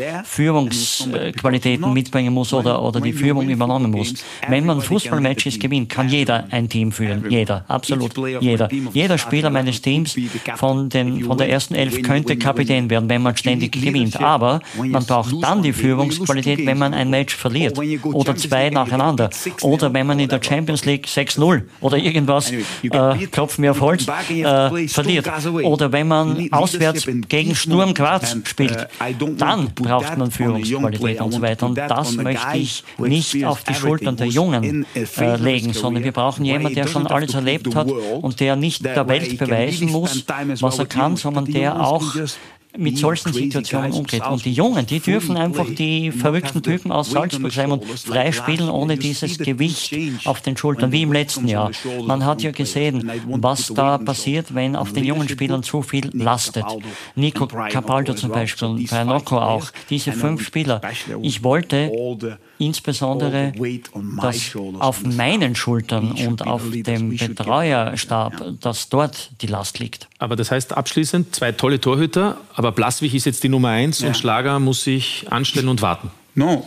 [SPEAKER 4] Führungsqualitäten mitbringen muss oder, oder die Führung übernommen muss. Wenn man Fußballmatches gewinnt, kann jeder ein Team führen. Jeder, absolut jeder. Jeder Spieler meines Teams von, den, von der ersten Elf könnte Kapitän werden, wenn man ständig gewinnt. Aber man braucht dann die Führungsqualität, wenn man ein Match verliert oder zwei nacheinander. Oder wenn man in der Champions League sechs null oder irgendwas, äh, klopfen wir auf Holz, äh, verliert. Oder wenn man auswärts gegen Sturm Graz spielt, dann braucht man Führungsqualität und so weiter. Und das möchte ich nicht auf die Schultern der Jungen äh, legen, sondern wir brauchen jemanden, der schon alles erlebt hat und der nicht der Welt beweisen muss, was er kann, sondern der auch mit solchen Situationen umgeht. Und die Jungen, die dürfen einfach die verrückten Typen aus Salzburg sein und frei spielen ohne dieses Gewicht auf den Schultern, wie im letzten Jahr. Man hat ja gesehen, was da passiert, wenn auf den jungen Spielern zu viel lastet. Nico Capaldo zum Beispiel und Pernocco auch. Diese fünf Spieler. Ich wollte insbesondere, dass auf meinen Schultern und auf dem Betreuerstab, dass dort die Last liegt.
[SPEAKER 3] Aber das heißt abschließend, zwei tolle Torhüter, aber Blaswig ist jetzt die Nummer eins ja. und Schlager muss sich anstellen und warten.
[SPEAKER 4] No,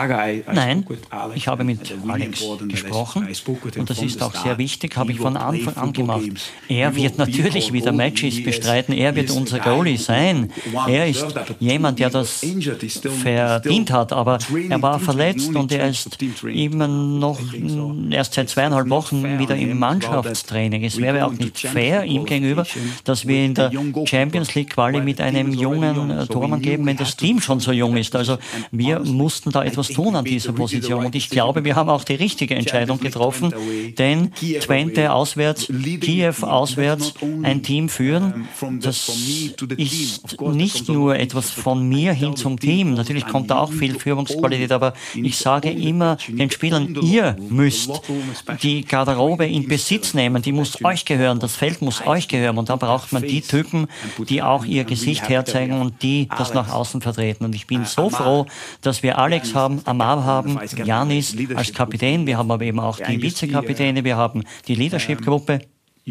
[SPEAKER 4] Nein, ich habe mit Alex gesprochen und das ist auch sehr wichtig, habe ich von Anfang an gemacht. Er wird natürlich wieder Matches bestreiten, er wird unser Goalie sein. Er ist jemand, der das verdient hat, aber er war verletzt und er ist immer noch erst seit zweieinhalb Wochen wieder im Mannschaftstraining. Es wäre auch nicht fair ihm gegenüber, dass wir in der Champions League Quali mit einem jungen Tormann geben, wenn das Team schon so jung ist. Also wir mussten da etwas tun an dieser Position. Und ich glaube, wir haben auch die richtige Entscheidung getroffen, denn Twente auswärts, Kiew auswärts, ein Team führen, das ist nicht nur etwas von mir hin zum Team. Natürlich kommt da auch viel Führungsqualität, aber ich sage immer den Spielern, ihr müsst die Garderobe in Besitz nehmen, die muss euch gehören, das Feld muss euch gehören und da braucht man die Typen, die auch ihr Gesicht herzeigen und die das nach außen vertreten. Und ich bin so froh, dass wir Alex haben, Amar haben, Giannis als Kapitän, wir haben aber eben auch die Vizekapitäne, wir haben die Leadership-Gruppe.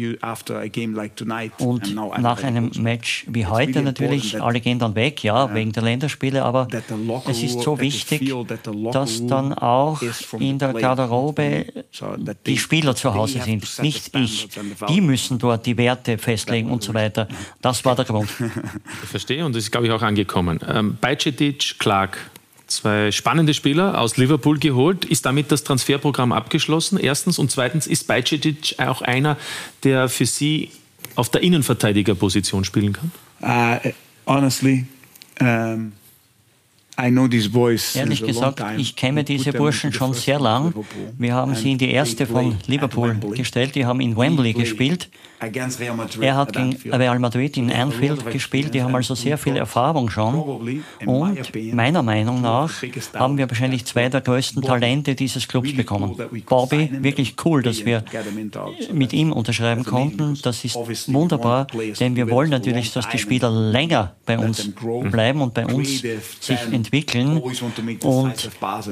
[SPEAKER 4] Und nach einem Match wie heute natürlich, alle gehen dann weg, ja, wegen der Länderspiele, aber es ist so wichtig, dass dann auch in der Garderobe die Spieler zu Hause sind, nicht ich. Die müssen dort die Werte festlegen und so weiter. Das war der Grund.
[SPEAKER 3] Ich verstehe und das ist, glaube ich, auch angekommen. Ähm, Bajcetic, Clark. Zwei spannende Spieler aus Liverpool geholt. Ist damit das Transferprogramm abgeschlossen? Erstens. Und zweitens, ist Bajcetic auch einer, der für Sie auf der Innenverteidigerposition spielen kann?
[SPEAKER 2] Uh, honestly, um
[SPEAKER 4] Ehrlich gesagt, ich kenne diese Burschen schon sehr lang. Wir haben sie in die erste von Liverpool gestellt. Die haben in Wembley gespielt. Er hat gegen Real Madrid in Anfield gespielt. Die haben also sehr viel Erfahrung schon. Und meiner Meinung nach haben wir wahrscheinlich zwei der größten Talente dieses Clubs bekommen. Bobby, wirklich cool, dass wir mit ihm unterschreiben konnten. Das ist wunderbar, denn wir wollen natürlich, dass die Spieler länger bei uns bleiben und bei uns sich entwickeln. Und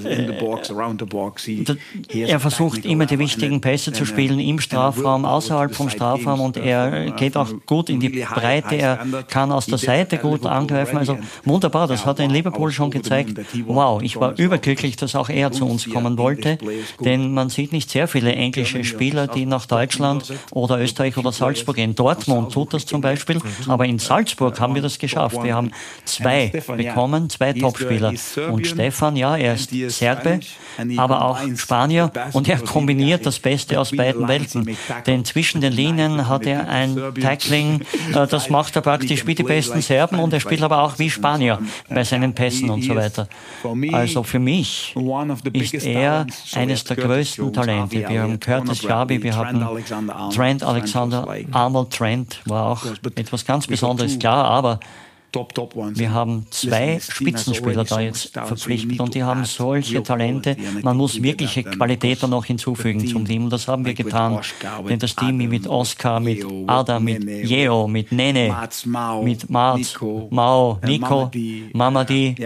[SPEAKER 4] äh, er versucht immer die wichtigen Pässe zu spielen im Strafraum, außerhalb vom Strafraum, und er geht auch gut in die Breite, er kann aus der Seite gut angreifen. Also wunderbar, das hat er in Liverpool schon gezeigt. Wow, ich war überglücklich, dass auch er zu uns kommen wollte, denn man sieht nicht sehr viele englische Spieler, die nach Deutschland oder Österreich oder Salzburg gehen. Dortmund tut das zum Beispiel, aber in Salzburg haben wir das geschafft. Wir haben zwei bekommen, zwei Topspieler. Und Stefan, ja, er ist Serbe, aber auch Spanier, und er kombiniert das Beste aus beiden Welten. Denn zwischen den Linien hat er ein Tackling, äh, das macht er praktisch wie die besten Serben, und er spielt aber auch wie Spanier bei seinen Pässen und so weiter. Also für mich ist er eines der größten Talente. Wir haben Curtis Jarvie, wir haben Trent Alexander-Arnold. Trent war auch etwas ganz Besonderes, klar, aber wir haben zwei Spitzenspieler da jetzt verpflichtet, und die haben solche Talente. Man muss wirkliche Qualität da noch hinzufügen zum Team, und das haben wir getan. Denn das Team mit Oscar, mit Adam, mit Yeo, mit Nene, mit Mats, Mao, Nico, Mamadi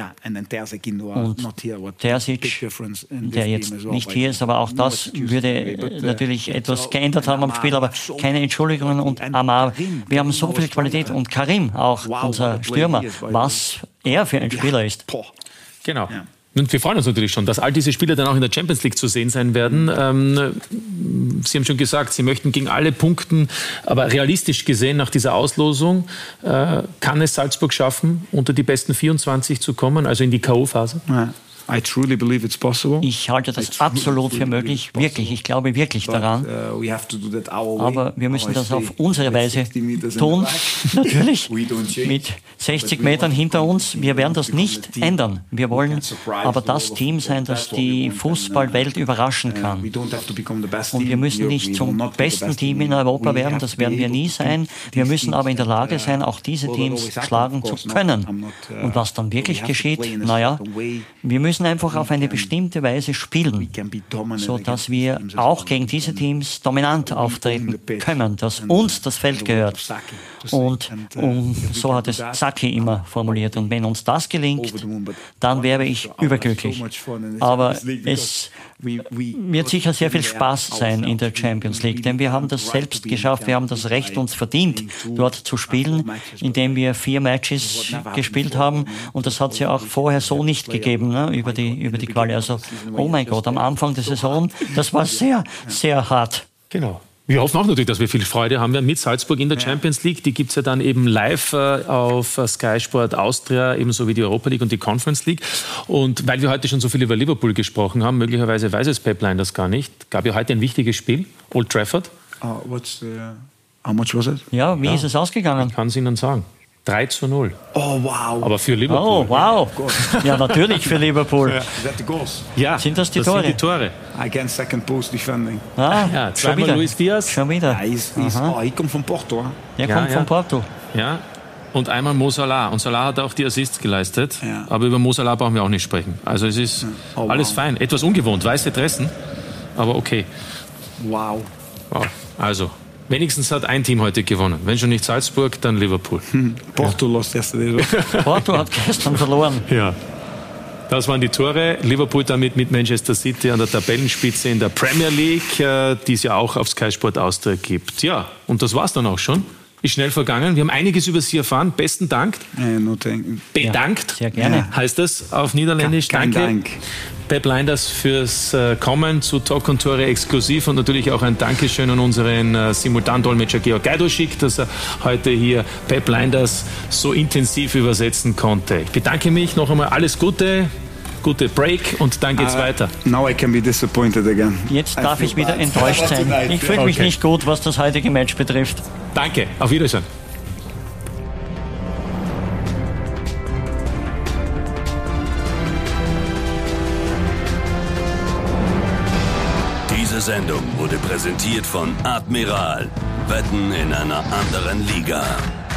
[SPEAKER 4] und Terzic, der jetzt nicht hier ist, aber auch das würde natürlich etwas geändert haben am Spiel, aber keine Entschuldigungen. Und Amar, wir haben so viel Qualität, und Karim, auch unser Stürmer, was er für ein Spieler ist.
[SPEAKER 3] Genau. Ja. Und wir freuen uns natürlich schon, dass all diese Spieler dann auch in der Champions League zu sehen sein werden. Ähm, Sie haben schon gesagt, Sie möchten gegen alle punkten, aber realistisch gesehen nach dieser Auslosung äh, kann es Salzburg schaffen, unter die besten vierundzwanzig zu kommen, also in die K O-Phase? Ja.
[SPEAKER 4] Ich halte das absolut für möglich, wirklich, ich glaube wirklich daran. Aber wir müssen das auf unsere Weise tun, natürlich, mit sechzig Metern hinter uns. Wir werden das nicht ändern. Wir wollen aber das Team sein, das die Fußballwelt überraschen kann. Und wir müssen nicht zum besten Team in Europa werden, das werden wir nie sein. Wir müssen aber in der Lage sein, auch diese Teams schlagen zu können. Und was dann wirklich geschieht, naja, wir müssen einfach auf eine bestimmte Weise spielen, sodass wir auch gegen diese Teams dominant auftreten können, dass uns das Feld gehört. Und, und so hat es Saki immer formuliert. Und wenn uns das gelingt, dann wäre ich überglücklich. Aber es wird sicher sehr viel Spaß sein in der Champions League, denn wir haben das selbst geschafft, wir haben das Recht uns verdient, dort zu spielen, indem wir vier Matches gespielt haben, und das hat es ja auch vorher so nicht gegeben, ne, über die, über die Quali. Also, oh mein Gott, am Anfang der Saison, das war sehr, sehr hart.
[SPEAKER 3] Genau. Wir hoffen auch natürlich, dass wir viel Freude haben mit Salzburg in der Champions League. Die gibt es ja dann eben live äh, auf Sky Sport Austria, ebenso wie die Europa League und die Conference League. Und weil wir heute schon so viel über Liverpool gesprochen haben, möglicherweise weiß es Pep Lijnders gar nicht, gab ja heute ein wichtiges Spiel, Old Trafford.
[SPEAKER 2] Uh, what's the, how much was it?
[SPEAKER 4] Ja, wie ja. ist es ausgegangen?
[SPEAKER 3] Ich kann es Ihnen sagen. drei zu null.
[SPEAKER 2] Oh, wow.
[SPEAKER 3] Aber für Liverpool.
[SPEAKER 4] Oh, wow. Ja, natürlich für Liverpool.
[SPEAKER 2] Is that the goals?
[SPEAKER 3] Ja,
[SPEAKER 4] sind das die
[SPEAKER 3] das
[SPEAKER 4] Tore?
[SPEAKER 3] Sind die Tore.
[SPEAKER 2] Against second post defending.
[SPEAKER 4] Ah,
[SPEAKER 3] ja, zweimal Luis Diaz.
[SPEAKER 4] Schon wieder.
[SPEAKER 2] Ja, he's, he's, oh, he kommt von Porto.
[SPEAKER 4] Der
[SPEAKER 3] ja,
[SPEAKER 4] kommt
[SPEAKER 3] ja.
[SPEAKER 4] von Porto.
[SPEAKER 3] Ja, und einmal Mo Salah. Und Salah hat auch die Assists geleistet. Ja. Aber über Mo Salah brauchen wir auch nicht sprechen. Also es ist oh, wow. alles fein. Etwas ungewohnt, weiße Dressen, aber okay.
[SPEAKER 2] Wow.
[SPEAKER 3] Wow. Also, wenigstens hat ein Team heute gewonnen. Wenn schon nicht Salzburg, dann Liverpool.
[SPEAKER 2] Hm. Porto ja. lost yesterday.
[SPEAKER 4] Porto hat gestern verloren.
[SPEAKER 3] Ja. Das waren die Tore. Liverpool damit mit Manchester City an der Tabellenspitze in der Premier League, die es ja auch auf Sky Sport Austria gibt. Ja, und das war's dann auch schon. Ist schnell vergangen. Wir haben einiges über Sie erfahren. Besten Dank.
[SPEAKER 2] Äh, no thank.
[SPEAKER 3] Bedankt.
[SPEAKER 4] Ja, sehr gerne.
[SPEAKER 3] Heißt das auf Niederländisch.
[SPEAKER 2] Kein
[SPEAKER 3] Danke.
[SPEAKER 2] Dank.
[SPEAKER 3] Pep Lijnders fürs äh, Kommen zu Talk und Tore exklusiv, und natürlich auch ein Dankeschön an unseren äh, Simultandolmetscher Georg Gajdoschik, dass er heute hier Pep Lijnders so intensiv übersetzen konnte. Ich bedanke mich noch einmal. Alles Gute. Gute Break, und dann geht's uh, weiter.
[SPEAKER 2] Now I can be disappointed again.
[SPEAKER 4] Jetzt darf ich wieder enttäuscht sein. Ich fühle mich okay. nicht gut, was das heutige Match betrifft.
[SPEAKER 3] Danke, auf Wiedersehen.
[SPEAKER 10] Diese Sendung wurde präsentiert von Admiral. Wetten in einer anderen Liga.